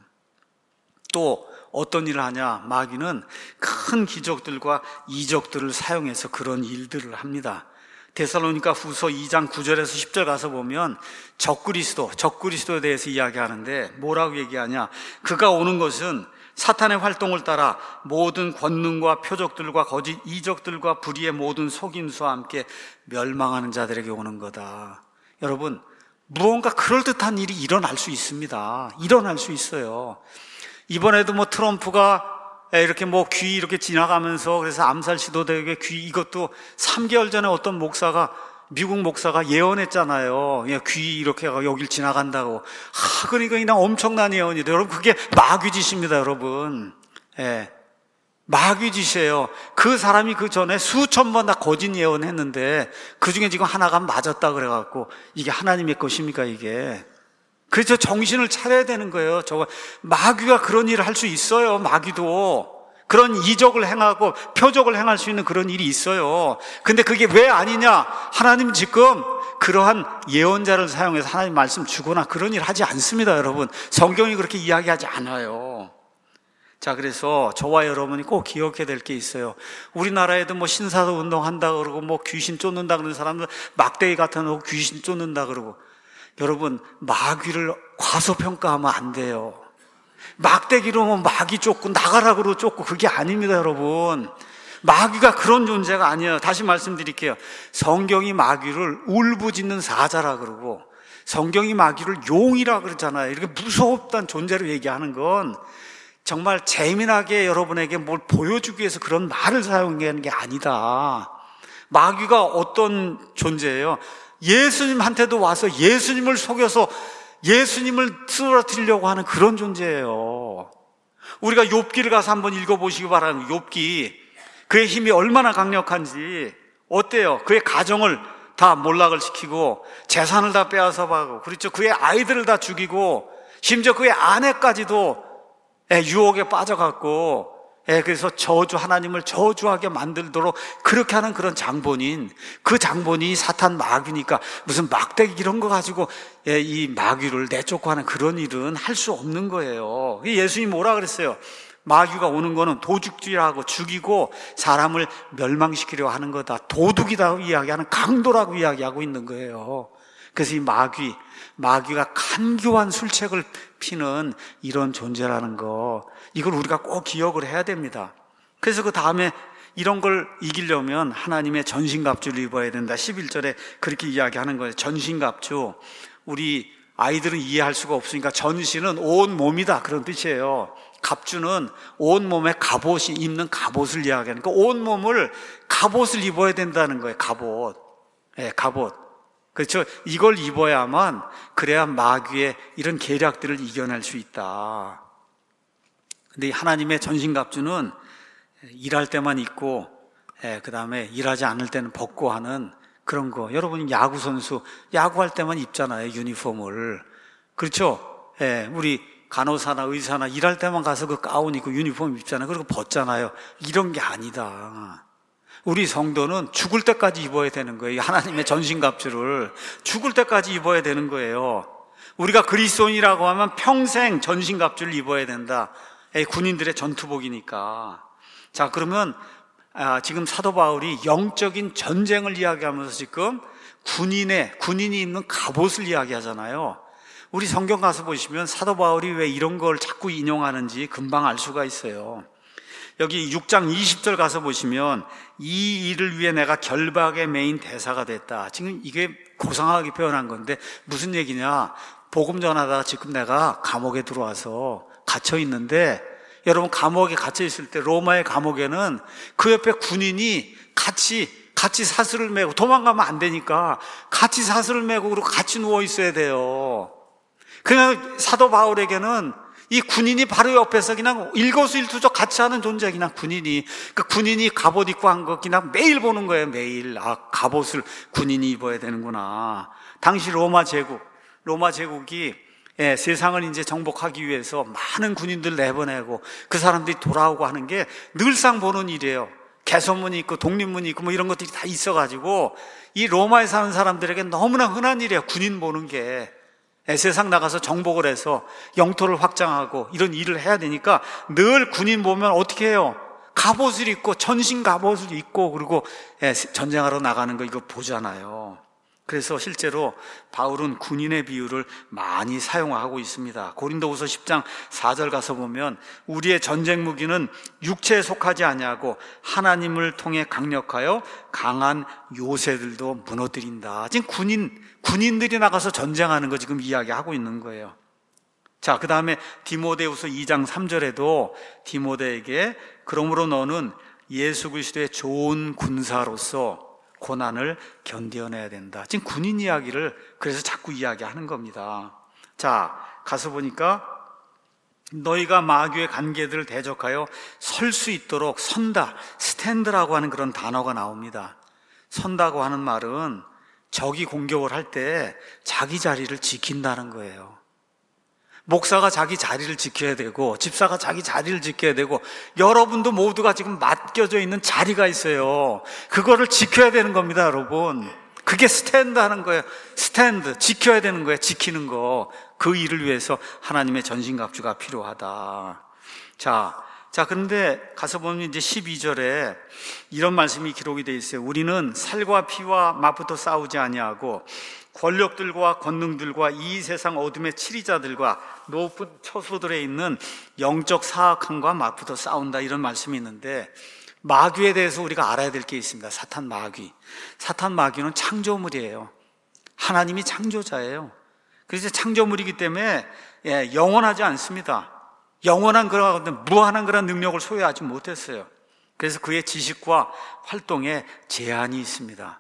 또 어떤 일을 하냐? 마귀는 큰 기적들과 이적들을 사용해서 그런 일들을 합니다. 데살로니가 후서 이 장 구 절에서 십 절 가서 보면 적그리스도, 적그리스도에 대해서 이야기하는데 뭐라고 얘기하냐? 그가 오는 것은 사탄의 활동을 따라 모든 권능과 표적들과 거짓 이적들과 불의의 모든 속임수와 함께 멸망하는 자들에게 오는 거다. 여러분, 무언가 그럴듯한 일이 일어날 수 있습니다. 일어날 수 있어요. 이번에도 뭐 트럼프가 이렇게 뭐 귀 이렇게 지나가면서 그래서 암살 시도되게 귀, 이것도 삼 개월 전에 어떤 목사가, 미국 목사가 예언했잖아요. 귀 이렇게 여길 지나간다고. 하, 그러니까 그냥 엄청난 예언이에요. 여러분, 그게 마귀짓입니다, 여러분. 예. 마귀짓이에요. 그 사람이 그 전에 수천 번 다 거짓 예언했는데 그 중에 지금 하나가 맞았다 그래갖고 이게 하나님의 것입니까, 이게? 그래서 정신을 차려야 되는 거예요. 저거 마귀가 그런 일을 할 수 있어요. 마귀도 그런 이적을 행하고 표적을 행할 수 있는 그런 일이 있어요. 근데 그게 왜 아니냐? 하나님 지금 그러한 예언자를 사용해서 하나님 말씀 주거나 그런 일 하지 않습니다, 여러분. 성경이 그렇게 이야기하지 않아요. 자, 그래서 저와 여러분이 꼭 기억해야 될 게 있어요. 우리나라에도 뭐 신사도 운동한다 그러고 뭐 귀신 쫓는다 그러는 사람들 막대기 같은 거 귀신 쫓는다 그러고, 여러분, 마귀를 과소평가하면 안 돼요. 막대기로 뭐 마귀 쫓고 나가라고 쫓고 그게 아닙니다, 여러분. 마귀가 그런 존재가 아니에요. 다시 말씀드릴게요. 성경이 마귀를 울부짖는 사자라 그러고 성경이 마귀를 용이라 그러잖아요. 이렇게 무섭다는 존재로 얘기하는 건 정말 재미나게 여러분에게 뭘 보여주기 위해서 그런 말을 사용하는 게 아니다. 마귀가 어떤 존재예요? 예수님한테도 와서 예수님을 속여서 예수님을 쓰러뜨리려고 하는 그런 존재예요. 우리가 욥기를 가서 한번 읽어보시기 바랍니다. 욥기, 그의 힘이 얼마나 강력한지. 어때요? 그의 가정을 다 몰락을 시키고 재산을 다 빼앗아 가고, 그렇죠? 그의 아이들을 다 죽이고 심지어 그의 아내까지도 유혹에 빠져갖고, 그래서 저주, 하나님을 저주하게 만들도록 그렇게 하는 그런 장본인, 그 장본이 사탄 마귀니까 무슨 막대기 이런 거 가지고 이 마귀를 내쫓고 하는 그런 일은 할 수 없는 거예요. 예수님이 뭐라 그랬어요? 마귀가 오는 거는 도둑질하고 죽이고 사람을 멸망시키려 하는 거다. 도둑이라고 이야기하는 강도라고 이야기하고 있는 거예요. 그래서 이 마귀, 마귀가 간교한 술책을 피는 이런 존재라는 거, 이걸 우리가 꼭 기억을 해야 됩니다. 그래서 그 다음에 이런 걸 이기려면 하나님의 전신갑주를 입어야 된다. 십일 절에 그렇게 이야기하는 거예요. 전신갑주. 우리 아이들은 이해할 수가 없으니까 전신은 온 몸이다, 그런 뜻이에요. 갑주는 온 몸에 갑옷이, 입는 갑옷을 이야기하는 거예요. 온 몸을 갑옷을 입어야 된다는 거예요. 갑옷. 네, 갑옷. 그렇죠. 이걸 입어야만, 그래야 마귀의 이런 계략들을 이겨낼 수 있다. 근데 하나님의 전신갑주는 일할 때만 입고, 예, 그 다음에 일하지 않을 때는 벗고 하는 그런 거. 여러분, 야구선수, 야구할 때만 입잖아요, 유니폼을. 그렇죠. 예, 우리 간호사나 의사나 일할 때만 가서 그 가운 입고 유니폼 입잖아요. 그리고 벗잖아요. 이런 게 아니다. 우리 성도는 죽을 때까지 입어야 되는 거예요. 하나님의 전신갑주를 죽을 때까지 입어야 되는 거예요. 우리가 그리스도인이라고 하면 평생 전신갑주를 입어야 된다. 군인들의 전투복이니까. 자, 그러면 아, 지금 사도 바울이 영적인 전쟁을 이야기하면서 지금 군인의 군인이 입는 갑옷을 이야기하잖아요. 우리 성경 가서 보시면 사도 바울이 왜 이런 걸 자꾸 인용하는지 금방 알 수가 있어요. 여기 육 장 이십 절 가서 보시면 이 일을 위해 내가 결박의 메인 대사가 됐다. 지금 이게 고상하게 표현한 건데 무슨 얘기냐? 복음 전하다가 지금 내가 감옥에 들어와서 갇혀 있는데, 여러분, 감옥에 갇혀 있을 때 로마의 감옥에는 그 옆에 군인이 같이 같이 사슬을 메고, 도망가면 안 되니까 같이 사슬을 메고 그리고 같이 누워 있어야 돼요. 그냥 사도 바울에게는 이 군인이 바로 옆에서 그냥 일거수일투족 같이 하는 존재, 그냥 군인이. 그 군인이 갑옷 입고 한 거 그냥 매일 보는 거예요, 매일. 아, 갑옷을 군인이 입어야 되는구나. 당시 로마 제국, 로마 제국이 예, 세상을 이제 정복하기 위해서 많은 군인들 내보내고 그 사람들이 돌아오고 하는 게 늘상 보는 일이에요. 개선문이 있고 독립문이 있고 뭐 이런 것들이 다 있어가지고 이 로마에 사는 사람들에게 너무나 흔한 일이에요, 군인 보는 게. 세상 나가서 정복을 해서 영토를 확장하고 이런 일을 해야 되니까 늘 군인 보면 어떻게 해요? 갑옷을 입고, 전신 갑옷을 입고, 그리고 전쟁하러 나가는 거 이거 보잖아요. 그래서 실제로 바울은 군인의 비유를 많이 사용하고 있습니다. 고린도후서 십 장 사 절 가서 보면 우리의 전쟁 무기는 육체에 속하지 아니하고 하나님을 통해 강력하여 강한 요새들도 무너뜨린다. 지금 군인, 군인들이 나가서 전쟁하는 거 지금 이야기하고 있는 거예요. 자, 그 다음에 디모데후서 이 장 삼 절에도 디모데에게 그러므로 너는 예수 그리스도의 좋은 군사로서 고난을 견뎌내야 된다. 지금 군인 이야기를 그래서 자꾸 이야기하는 겁니다. 자, 가서 보니까 너희가 마귀의 관계들을 대적하여 설 수 있도록 선다, 스탠드라고 하는 그런 단어가 나옵니다. 선다고 하는 말은 적이 공격을 할 때 자기 자리를 지킨다는 거예요. 목사가 자기 자리를 지켜야 되고 집사가 자기 자리를 지켜야 되고 여러분도 모두가 지금 맡겨져 있는 자리가 있어요. 그거를 지켜야 되는 겁니다, 여러분. 그게 스탠드 하는 거예요. 스탠드, 지켜야 되는 거예요. 지키는 거. 그 일을 위해서 하나님의 전신갑주가 필요하다. 자, 자, 그런데 가서 보면 이제 십이 절에 이런 말씀이 기록이 되어 있어요. 우리는 살과 피와 맛부터 싸우지 아니하고 권력들과 권능들과 이 세상 어둠의 치리자들과 높은 처소들에 있는 영적 사악함과 맞붙어 싸운다, 이런 말씀이 있는데, 마귀에 대해서 우리가 알아야 될 게 있습니다. 사탄 마귀. 사탄 마귀는 창조물이에요. 하나님이 창조자예요. 그래서 창조물이기 때문에 예, 영원하지 않습니다. 영원한 그런 무한한 그런 능력을 소유하지 못했어요. 그래서 그의 지식과 활동에 제한이 있습니다.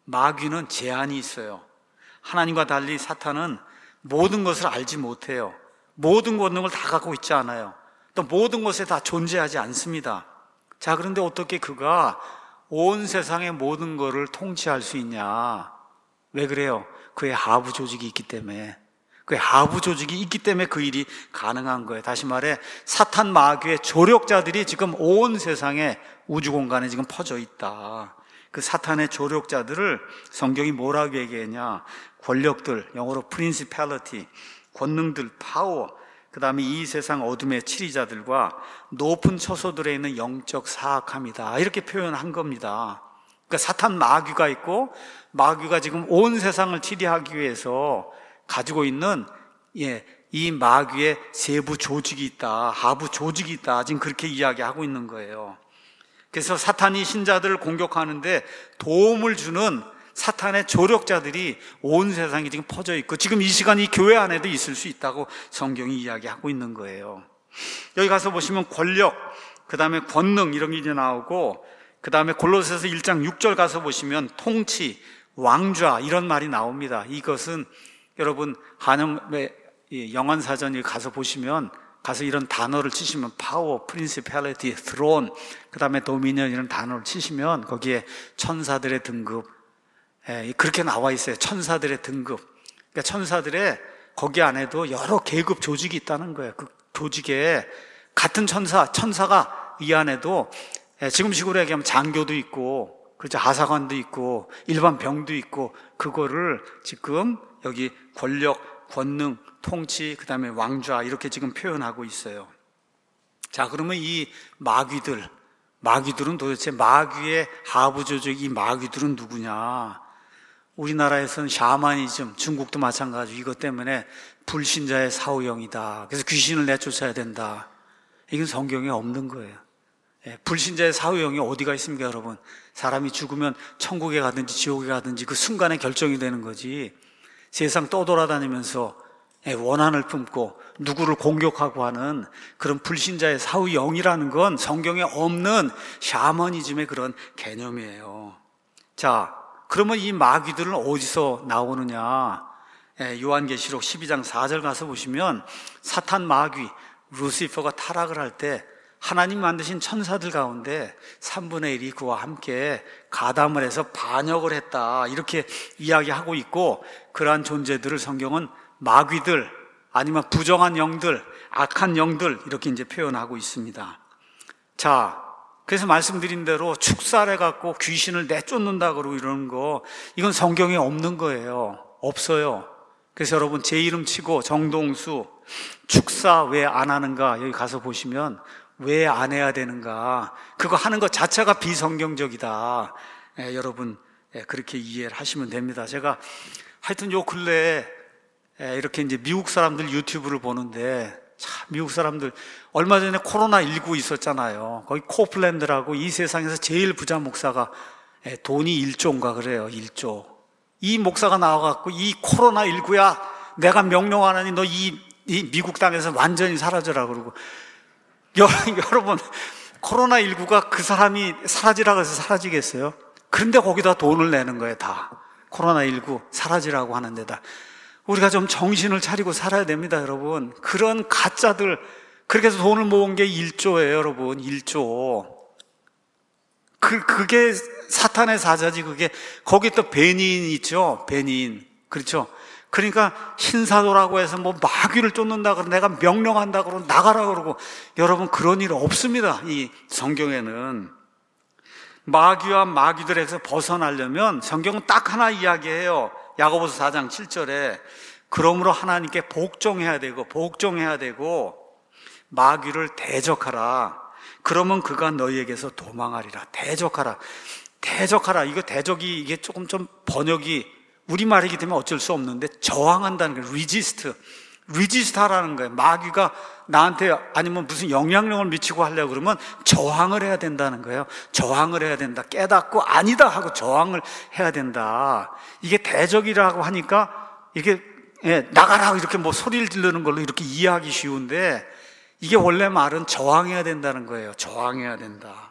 마귀는 제한이 있어요. 하나님과 달리 사탄은 모든 것을 알지 못해요. 모든 권능을 다 갖고 있지 않아요. 또 모든 것에 다 존재하지 않습니다. 자, 그런데 어떻게 그가 온 세상의 모든 것을 통치할 수 있냐? 왜 그래요? 그의 하부 조직이 있기 때문에. 그의 하부 조직이 있기 때문에 그 일이 가능한 거예요. 다시 말해 사탄 마귀의 조력자들이 지금 온 세상에 우주 공간에 지금 퍼져 있다. 그 사탄의 조력자들을 성경이 뭐라고 얘기했냐? 권력들, 영어로 principality, 권능들, 파워, 그 다음에 이 세상 어둠의 치리자들과 높은 처소들에 있는 영적 사악함이다, 이렇게 표현한 겁니다. 그러니까 사탄 마귀가 있고, 마귀가 지금 온 세상을 치리하기 위해서 가지고 있는 예, 이 마귀의 세부 조직이 있다, 하부 조직이 있다, 지금 그렇게 이야기하고 있는 거예요. 그래서 사탄이 신자들을 공격하는데 도움을 주는 사탄의 조력자들이 온 세상에 지금 퍼져 있고, 지금 이 시간 이 교회 안에도 있을 수 있다고 성경이 이야기하고 있는 거예요. 여기 가서 보시면 권력, 그 다음에 권능 이런 게 이제 나오고, 그 다음에 골로새서 일 장 육 절 가서 보시면 통치, 왕좌 이런 말이 나옵니다. 이것은 여러분 한영의 영원사전에 가서 보시면, 가서 이런 단어를 치시면 파워, 프린시팔리티, 스론, 그 다음에 도미니언 이런 단어를 치시면 거기에 천사들의 등급, 예, 그렇게 나와 있어요. 천사들의 등급. 그러니까 천사들의 거기 안에도 여러 계급 조직이 있다는 거예요. 그 조직에 같은 천사, 천사가 이 안에도 예, 지금식으로 얘기하면 장교도 있고, 그렇죠, 하사관도 있고, 일반 병도 있고, 그거를 지금 여기 권력, 권능, 통치, 그 다음에 왕좌 이렇게 지금 표현하고 있어요. 자, 그러면 이 마귀들, 마귀들은 도대체 마귀의 하부 조직, 이 마귀들은 누구냐? 우리나라에서는 샤머니즘, 중국도 마찬가지, 이것 때문에 불신자의 사후형이다. 그래서 귀신을 내쫓아야 된다. 이건 성경에 없는 거예요. 예, 불신자의 사후형이 어디가 있습니까, 여러분? 사람이 죽으면 천국에 가든지 지옥에 가든지 그 순간에 결정이 되는 거지. 세상 떠돌아다니면서 원한을 품고 누구를 공격하고 하는 그런 불신자의 사후형이라는 건 성경에 없는 샤머니즘의 그런 개념이에요. 자, 그러면 이 마귀들은 어디서 나오느냐? 요한계시록 십이 장 사 절 가서 보시면 사탄 마귀 루시퍼가 타락을 할 때 하나님 만드신 천사들 가운데 삼분의 일이 그와 함께 가담을 해서 반역을 했다, 이렇게 이야기하고 있고, 그러한 존재들을 성경은 마귀들, 아니면 부정한 영들, 악한 영들 이렇게 이제 표현하고 있습니다. 자, 그래서 말씀드린 대로 축사를 해갖고 귀신을 내쫓는다 그러고 이러는 거, 이건 성경에 없는 거예요. 없어요. 그래서 여러분 제 이름 치고 정동수 축사 왜 안 하는가, 여기 가서 보시면 왜 안 해야 되는가, 그거 하는 것 자체가 비성경적이다. 예, 여러분 예, 그렇게 이해를 하시면 됩니다. 제가 하여튼 요 근래에 예, 이렇게 이제 미국 사람들 유튜브를 보는데, 참 미국 사람들 얼마 전에 코로나 십구 있었잖아요. 거기 코플랜드라고 이 세상에서 제일 부자 목사가 예, 돈이 일조인가 그래요. 일조. 이 목사가 나와갖고 이 코로나 십구야 내가 명령하느니 너 이 이 미국 땅에서 완전히 사라져라 그러고, 여러분 코로나 십구가 그 사람이 사라지라고 해서 사라지겠어요? 그런데 거기다 돈을 내는 거예요. 다 코로나 십구 사라지라고 하는 데다. 우리가 좀 정신을 차리고 살아야 됩니다, 여러분. 그런 가짜들, 그렇게 해서 돈을 모은 게 일조예요, 여러분. 일조. 그, 그게 사탄의 사자지, 그게. 거기 또 배니인 있죠? 배니인. 그렇죠? 그러니까 신사도라고 해서 뭐 마귀를 쫓는다 그러고 내가 명령한다 그러고 나가라 그러고, 여러분 그런 일 없습니다. 이 성경에는. 마귀와 마귀들에서 벗어나려면 성경은 딱 하나 이야기해요. 야고보서 사 장 칠 절에 그러므로 하나님께 복종해야 되고 복종해야 되고 마귀를 대적하라. 그러면 그가 너희에게서 도망하리라. 대적하라. 대적하라. 이거 대적이 이게 조금 좀 번역이 우리말이기 때문에 어쩔 수 없는데, 저항한다는 거예요. resist. resist 하라는 거예요. 마귀가 나한테 아니면 무슨 영향력을 미치고 하려고 그러면 저항을 해야 된다는 거예요. 저항을 해야 된다. 깨닫고 아니다 하고 저항을 해야 된다. 이게 대적이라고 하니까 이게 예, 나가라 이렇게 뭐 소리를 지르는 걸로 이렇게 이해하기 쉬운데, 이게 원래 말은 저항해야 된다는 거예요. 저항해야 된다.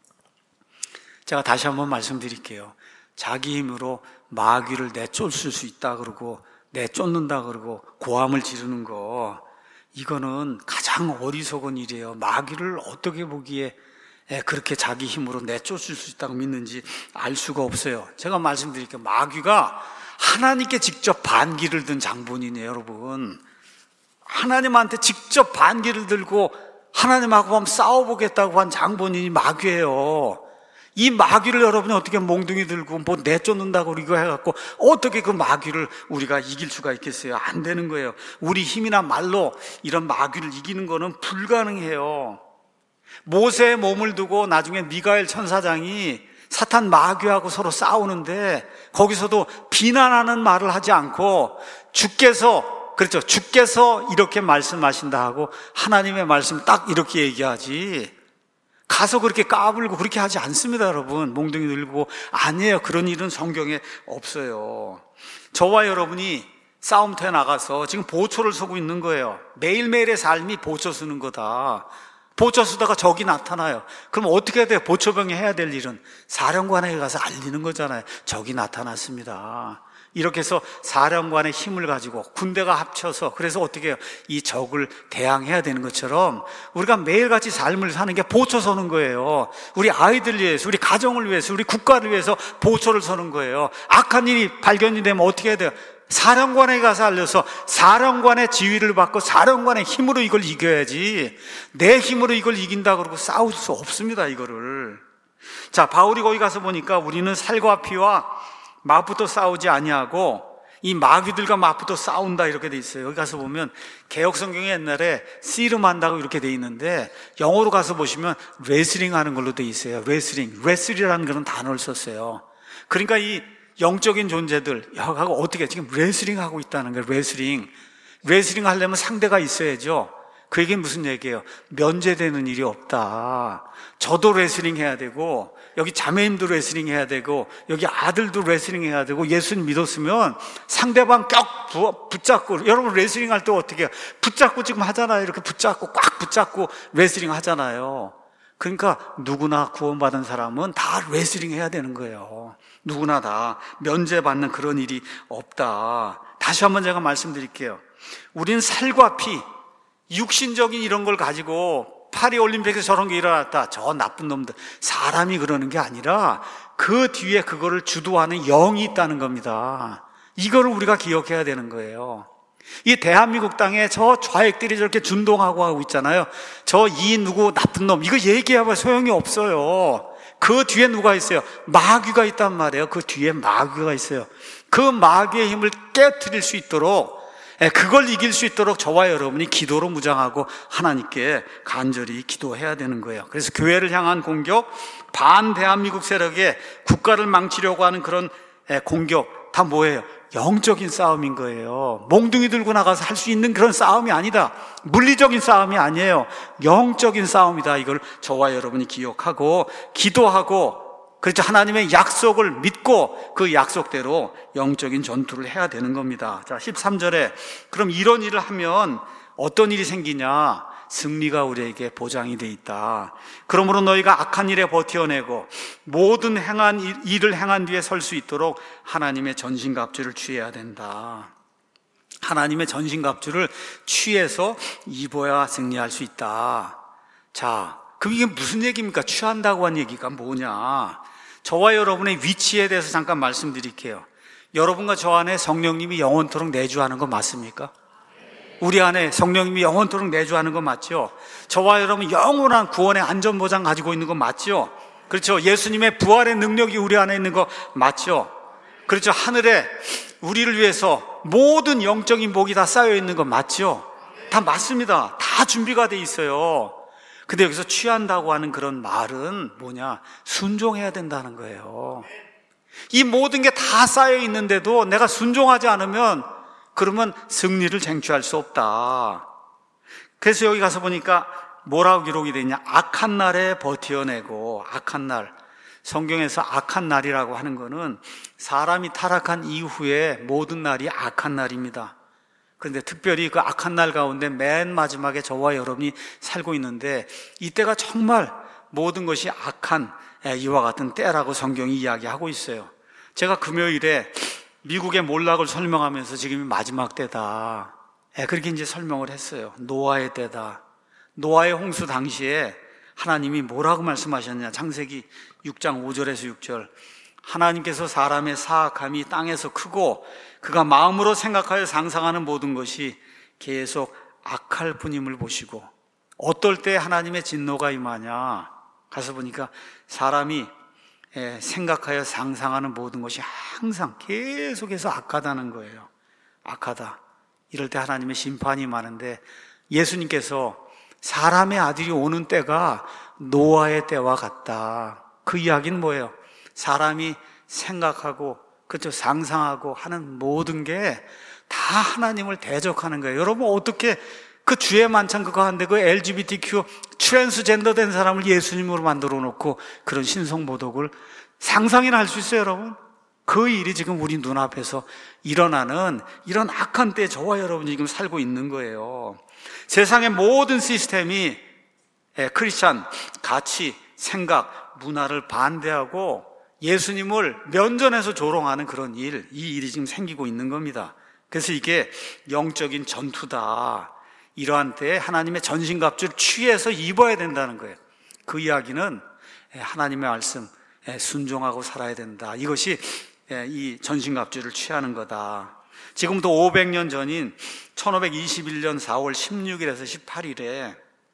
제가 다시 한번 말씀드릴게요. 자기 힘으로 마귀를 내쫓을 수 있다 그러고 내쫓는다 그러고 고함을 지르는 거, 이거는 가장 어리석은 일이에요. 마귀를 어떻게 보기에 그렇게 자기 힘으로 내쫓을 수 있다고 믿는지 알 수가 없어요. 제가 말씀드릴게요. 마귀가 하나님께 직접 반기를 든 장본인이에요, 여러분. 하나님한테 직접 반기를 들고 하나님하고 한번 싸워보겠다고 한 장본인이 마귀예요. 이 마귀를 여러분이 어떻게 몽둥이 들고 뭐 내쫓는다고 이거 해갖고 어떻게 그 마귀를 우리가 이길 수가 있겠어요? 안 되는 거예요. 우리 힘이나 말로 이런 마귀를 이기는 거는 불가능해요. 모세의 몸을 두고 나중에 미가엘 천사장이 사탄 마귀하고 서로 싸우는데, 거기서도 비난하는 말을 하지 않고 주께서, 그렇죠, 주께서 이렇게 말씀하신다 하고 하나님의 말씀 딱 이렇게 얘기하지, 가서 그렇게 까불고 그렇게 하지 않습니다, 여러분. 몽둥이 들고 아니에요. 그런 일은 성경에 없어요. 저와 여러분이 싸움터에 나가서 지금 보초를 서고 있는 거예요. 매일매일의 삶이 보초 서는 거다. 보초 서다가 적이 나타나요. 그럼 어떻게 해야 돼요? 보초병이 해야 될 일은 사령관에게 가서 알리는 거잖아요. 적이 나타났습니다. 이렇게 해서 사령관의 힘을 가지고 군대가 합쳐서, 그래서 어떻게 해요? 이 적을 대항해야 되는 것처럼 우리가 매일같이 삶을 사는 게 보초 서는 거예요. 우리 아이들 위해서, 우리 가정을 위해서, 우리 국가를 위해서 보초를 서는 거예요. 악한 일이 발견이 되면 어떻게 해야 돼요? 사령관에 가서 알려서 사령관의 지휘를 받고 사령관의 힘으로 이걸 이겨야지, 내 힘으로 이걸 이긴다 그러고 싸울 수 없습니다, 이거를. 자, 바울이 거기 가서 보니까 우리는 살과 피와 마부터 싸우지 아니하고 이 마귀들과 마부터 싸운다 이렇게 돼 있어요. 여기 가서 보면 개혁성경에 옛날에 씨름한다고 이렇게 돼 있는데, 영어로 가서 보시면 레슬링 하는 걸로 돼 있어요. 레슬링, 레슬이라는 그런 단어를 썼어요. 그러니까 이 영적인 존재들 하고 어떻게 지금 레슬링 하고 있다는 거예요. 레슬링. 레슬링 하려면 상대가 있어야죠. 그 얘기는 무슨 얘기예요? 면제되는 일이 없다. 저도 레슬링 해야 되고, 여기 자매님도 레슬링 해야 되고, 여기 아들도 레슬링 해야 되고, 예수님 믿었으면 상대방 꼭 붙잡고, 여러분 레슬링 할 때 어떻게 해요? 붙잡고 지금 하잖아요. 이렇게 붙잡고 꽉 붙잡고 레슬링 하잖아요. 그러니까 누구나 구원받은 사람은 다 레슬링 해야 되는 거예요. 누구나 다 면제받는 그런 일이 없다. 다시 한번 제가 말씀드릴게요. 우린 살과 피, 육신적인 이런 걸 가지고 파리올림픽에서 저런 게 일어났다, 저 나쁜 놈들, 사람이 그러는 게 아니라 그 뒤에 그거를 주도하는 영이 있다는 겁니다. 이거를 우리가 기억해야 되는 거예요. 이 대한민국 땅에 저 좌익들이 저렇게 준동하고 하고 있잖아요. 저 이 누구 나쁜 놈, 이거 얘기하면 소용이 없어요. 그 뒤에 누가 있어요? 마귀가 있단 말이에요. 그 뒤에 마귀가 있어요. 그 마귀의 힘을 깨트릴 수 있도록 그걸 이길 수 있도록 저와 여러분이 기도로 무장하고 하나님께 간절히 기도해야 되는 거예요. 그래서 교회를 향한 공격, 반 대한민국 세력의 국가를 망치려고 하는 그런 공격, 다 뭐예요? 영적인 싸움인 거예요. 몽둥이 들고 나가서 할 수 있는 그런 싸움이 아니다. 물리적인 싸움이 아니에요. 영적인 싸움이다. 이걸 저와 여러분이 기억하고 기도하고, 그렇죠, 하나님의 약속을 믿고 그 약속대로 영적인 전투를 해야 되는 겁니다. 자, 십삼 절에 그럼 이런 일을 하면 어떤 일이 생기냐? 승리가 우리에게 보장이 돼 있다. 그러므로 너희가 악한 일에 버텨내고 모든 행한 일, 일을 행한 뒤에 설 수 있도록 하나님의 전신갑주를 취해야 된다. 하나님의 전신갑주를 취해서 입어야 승리할 수 있다. 자, 그럼 이게 무슨 얘기입니까? 취한다고 한 얘기가 뭐냐? 저와 여러분의 위치에 대해서 잠깐 말씀드릴게요. 여러분과 저 안에 성령님이 영원토록 내주하는 거 맞습니까? 우리 안에 성령님이 영원토록 내주하는 거 맞죠? 저와 여러분 영원한 구원의 안전보장 가지고 있는 거 맞죠? 그렇죠? 예수님의 부활의 능력이 우리 안에 있는 거 맞죠? 그렇죠? 하늘에 우리를 위해서 모든 영적인 복이 다 쌓여 있는 거 맞죠? 다 맞습니다. 다 준비가 돼 있어요. 근데 여기서 취한다고 하는 그런 말은 뭐냐? 순종해야 된다는 거예요. 이 모든 게 다 쌓여 있는데도 내가 순종하지 않으면 그러면 승리를 쟁취할 수 없다. 그래서 여기 가서 보니까 뭐라고 기록이 되어 있냐? 악한 날에 버텨내고, 악한 날. 성경에서 악한 날이라고 하는 거는 사람이 타락한 이후에 모든 날이 악한 날입니다. 그런데 특별히 그 악한 날 가운데 맨 마지막에 저와 여러분이 살고 있는데 이때가 정말 모든 것이 악한 이와 같은 때라고 성경이 이야기하고 있어요. 제가 금요일에 미국의 몰락을 설명하면서 지금이 마지막 때다, 그렇게 이제 설명을 했어요. 노아의 때다. 노아의 홍수 당시에 하나님이 뭐라고 말씀하셨냐? 창세기 육 장 오 절에서 육 절. 하나님께서 사람의 사악함이 땅에서 크고 그가 마음으로 생각하여 상상하는 모든 것이 계속 악할 뿐임을 보시고, 어떨 때 하나님의 진노가 임하냐? 가서 보니까 사람이 생각하여 상상하는 모든 것이 항상 계속해서 악하다는 거예요. 악하다. 이럴 때 하나님의 심판이 많은데, 예수님께서 사람의 아들이 오는 때가 노아의 때와 같다. 그 이야기는 뭐예요? 사람이 생각하고, 그렇죠, 상상하고 하는 모든 게 다 하나님을 대적하는 거예요. 여러분, 어떻게 그 주의 만찬 그거 하는데 그 엘지비티큐 트랜스젠더 된 사람을 예수님으로 만들어 놓고 그런 신성모독을 상상이나 할 수 있어요, 여러분? 그 일이 지금 우리 눈앞에서 일어나는 이런 악한 때에 저와 여러분이 지금 살고 있는 거예요. 세상의 모든 시스템이 크리스찬 가치, 생각, 문화를 반대하고 예수님을 면전에서 조롱하는 그런 일, 이 일이 지금 생기고 있는 겁니다. 그래서 이게 영적인 전투다. 이러한 때에 하나님의 전신갑주를 취해서 입어야 된다는 거예요. 그 이야기는 하나님의 말씀 순종하고 살아야 된다. 이것이 이 전신갑주를 취하는 거다. 지금부터 오백 년 전인 천오백이십일 년 사월 십육일에서 십팔일에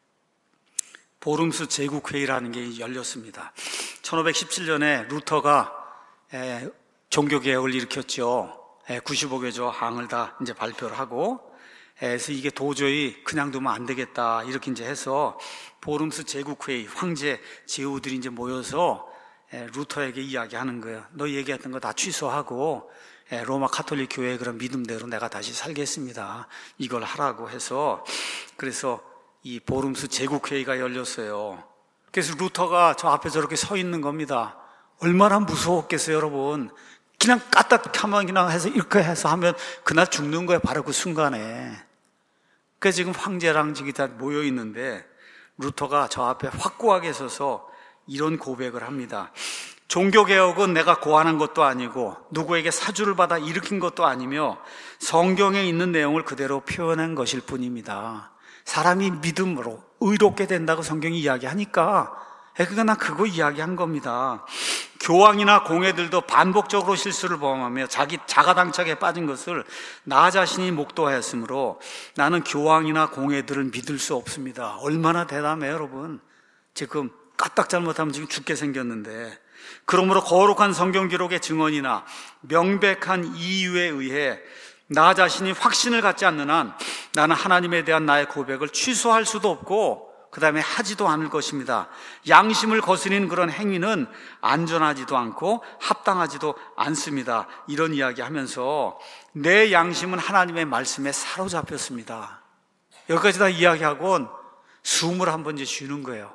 보름수 제국회의라는 게 열렸습니다. 천오백십칠 년에 루터가 종교개혁을 일으켰죠. 구십오 개조 항을 다 이제 발표를 하고, 그래서 이게 도저히 그냥 두면 안 되겠다, 이렇게 이제 해서 보름수 제국회의, 황제 제후들이 이제 모여서 루터에게 이야기하는 거예요. 너 얘기했던 거 다 취소하고 로마 가톨릭 교회의 그런 믿음대로 내가 다시 살겠습니다. 이걸 하라고 해서, 그래서 이 보름수 제국회의가 열렸어요. 그래서 루터가 저 앞에 저렇게 서 있는 겁니다. 얼마나 무서웠겠어요, 여러분. 그냥 까딱하면 그냥 해서 이렇게 해서 하면 그날 죽는 거예요, 바로 그 순간에. 그래서 지금 황제랑 지금 다 모여 있는데 루터가 저 앞에 확고하게 서서 이런 고백을 합니다. 종교개혁은 내가 고안한 것도 아니고 누구에게 사주를 받아 일으킨 것도 아니며 성경에 있는 내용을 그대로 표현한 것일 뿐입니다. 사람이 믿음으로 의롭게 된다고 성경이 이야기하니까 그러니까 난 그거 이야기한 겁니다. 교황이나 공회들도 반복적으로 실수를 범하며 자기 자가당착에 빠진 것을 나 자신이 목도하였으므로 나는 교황이나 공회들을 믿을 수 없습니다. 얼마나 대담해요, 여러분. 지금 까딱 잘못하면 지금 죽게 생겼는데, 그러므로 거룩한 성경 기록의 증언이나 명백한 이유에 의해 나 자신이 확신을 갖지 않는 한 나는 하나님에 대한 나의 고백을 취소할 수도 없고 그 다음에 하지도 않을 것입니다. 양심을 거스리는 그런 행위는 안전하지도 않고 합당하지도 않습니다. 이런 이야기 하면서 내 양심은 하나님의 말씀에 사로잡혔습니다. 여기까지 다 이야기하고는 숨을 한 번 이제 쉬는 거예요.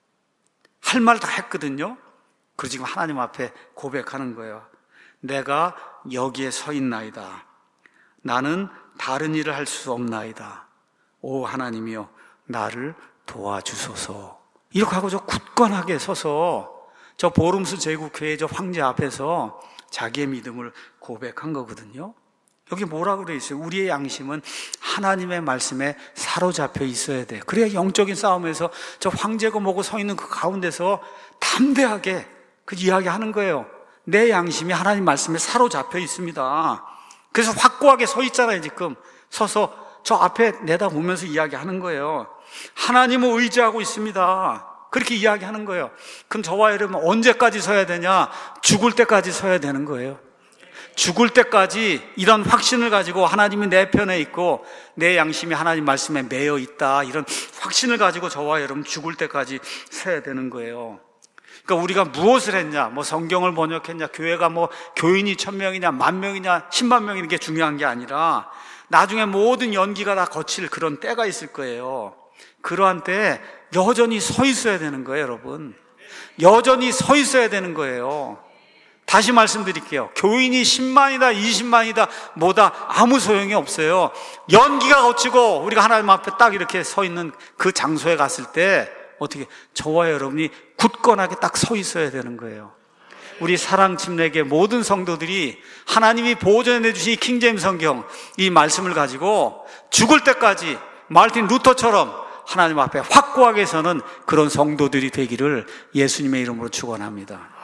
할 말 다 했거든요. 그리고 지금 하나님 앞에 고백하는 거예요. 내가 여기에 서 있나이다. 나는 다른 일을 할 수 없나이다. 오 하나님이여 나를 도와주소서. 이렇게 하고 저 굳건하게 서서 저 보름수 제국회의 저 황제 앞에서 자기의 믿음을 고백한 거거든요. 여기 뭐라고 그래 있어요? 우리의 양심은 하나님의 말씀에 사로잡혀 있어야 돼. 그래야 영적인 싸움에서 저 황제고 뭐고 서 있는 그 가운데서 담대하게 그 이야기하는 거예요. 내 양심이 하나님 말씀에 사로잡혀 있습니다. 그래서 확고하게 서 있잖아요. 지금 서서 저 앞에 내다보면서 이야기하는 거예요. 하나님을 의지하고 있습니다. 그렇게 이야기하는 거예요. 그럼 저와 여러분 언제까지 서야 되냐? 죽을 때까지 서야 되는 거예요. 죽을 때까지 이런 확신을 가지고 하나님이 내 편에 있고 내 양심이 하나님 말씀에 매여 있다, 이런 확신을 가지고 저와 여러분 죽을 때까지 서야 되는 거예요. 그러니까 우리가 무엇을 했냐, 뭐 성경을 번역했냐, 교회가 뭐 교인이 천 명이냐, 만 명이냐, 십만 명이냐, 이게 중요한 게 아니라 나중에 모든 연기가 다 거칠 그런 때가 있을 거예요. 그러한 때에 여전히 서 있어야 되는 거예요, 여러분. 여전히 서 있어야 되는 거예요. 다시 말씀드릴게요. 교인이 십만이다, 이십만이다, 뭐다, 아무 소용이 없어요. 연기가 거치고 우리가 하나님 앞에 딱 이렇게 서 있는 그 장소에 갔을 때 어떻게 저와 여러분이 굳건하게 딱 서 있어야 되는 거예요. 우리 사랑 침례교회 모든 성도들이 하나님이 보존해 주신 이 킹제임스 성경, 이 말씀을 가지고 죽을 때까지 마르틴 루터처럼 하나님 앞에 확고하게 서는 그런 성도들이 되기를 예수님의 이름으로 축원합니다.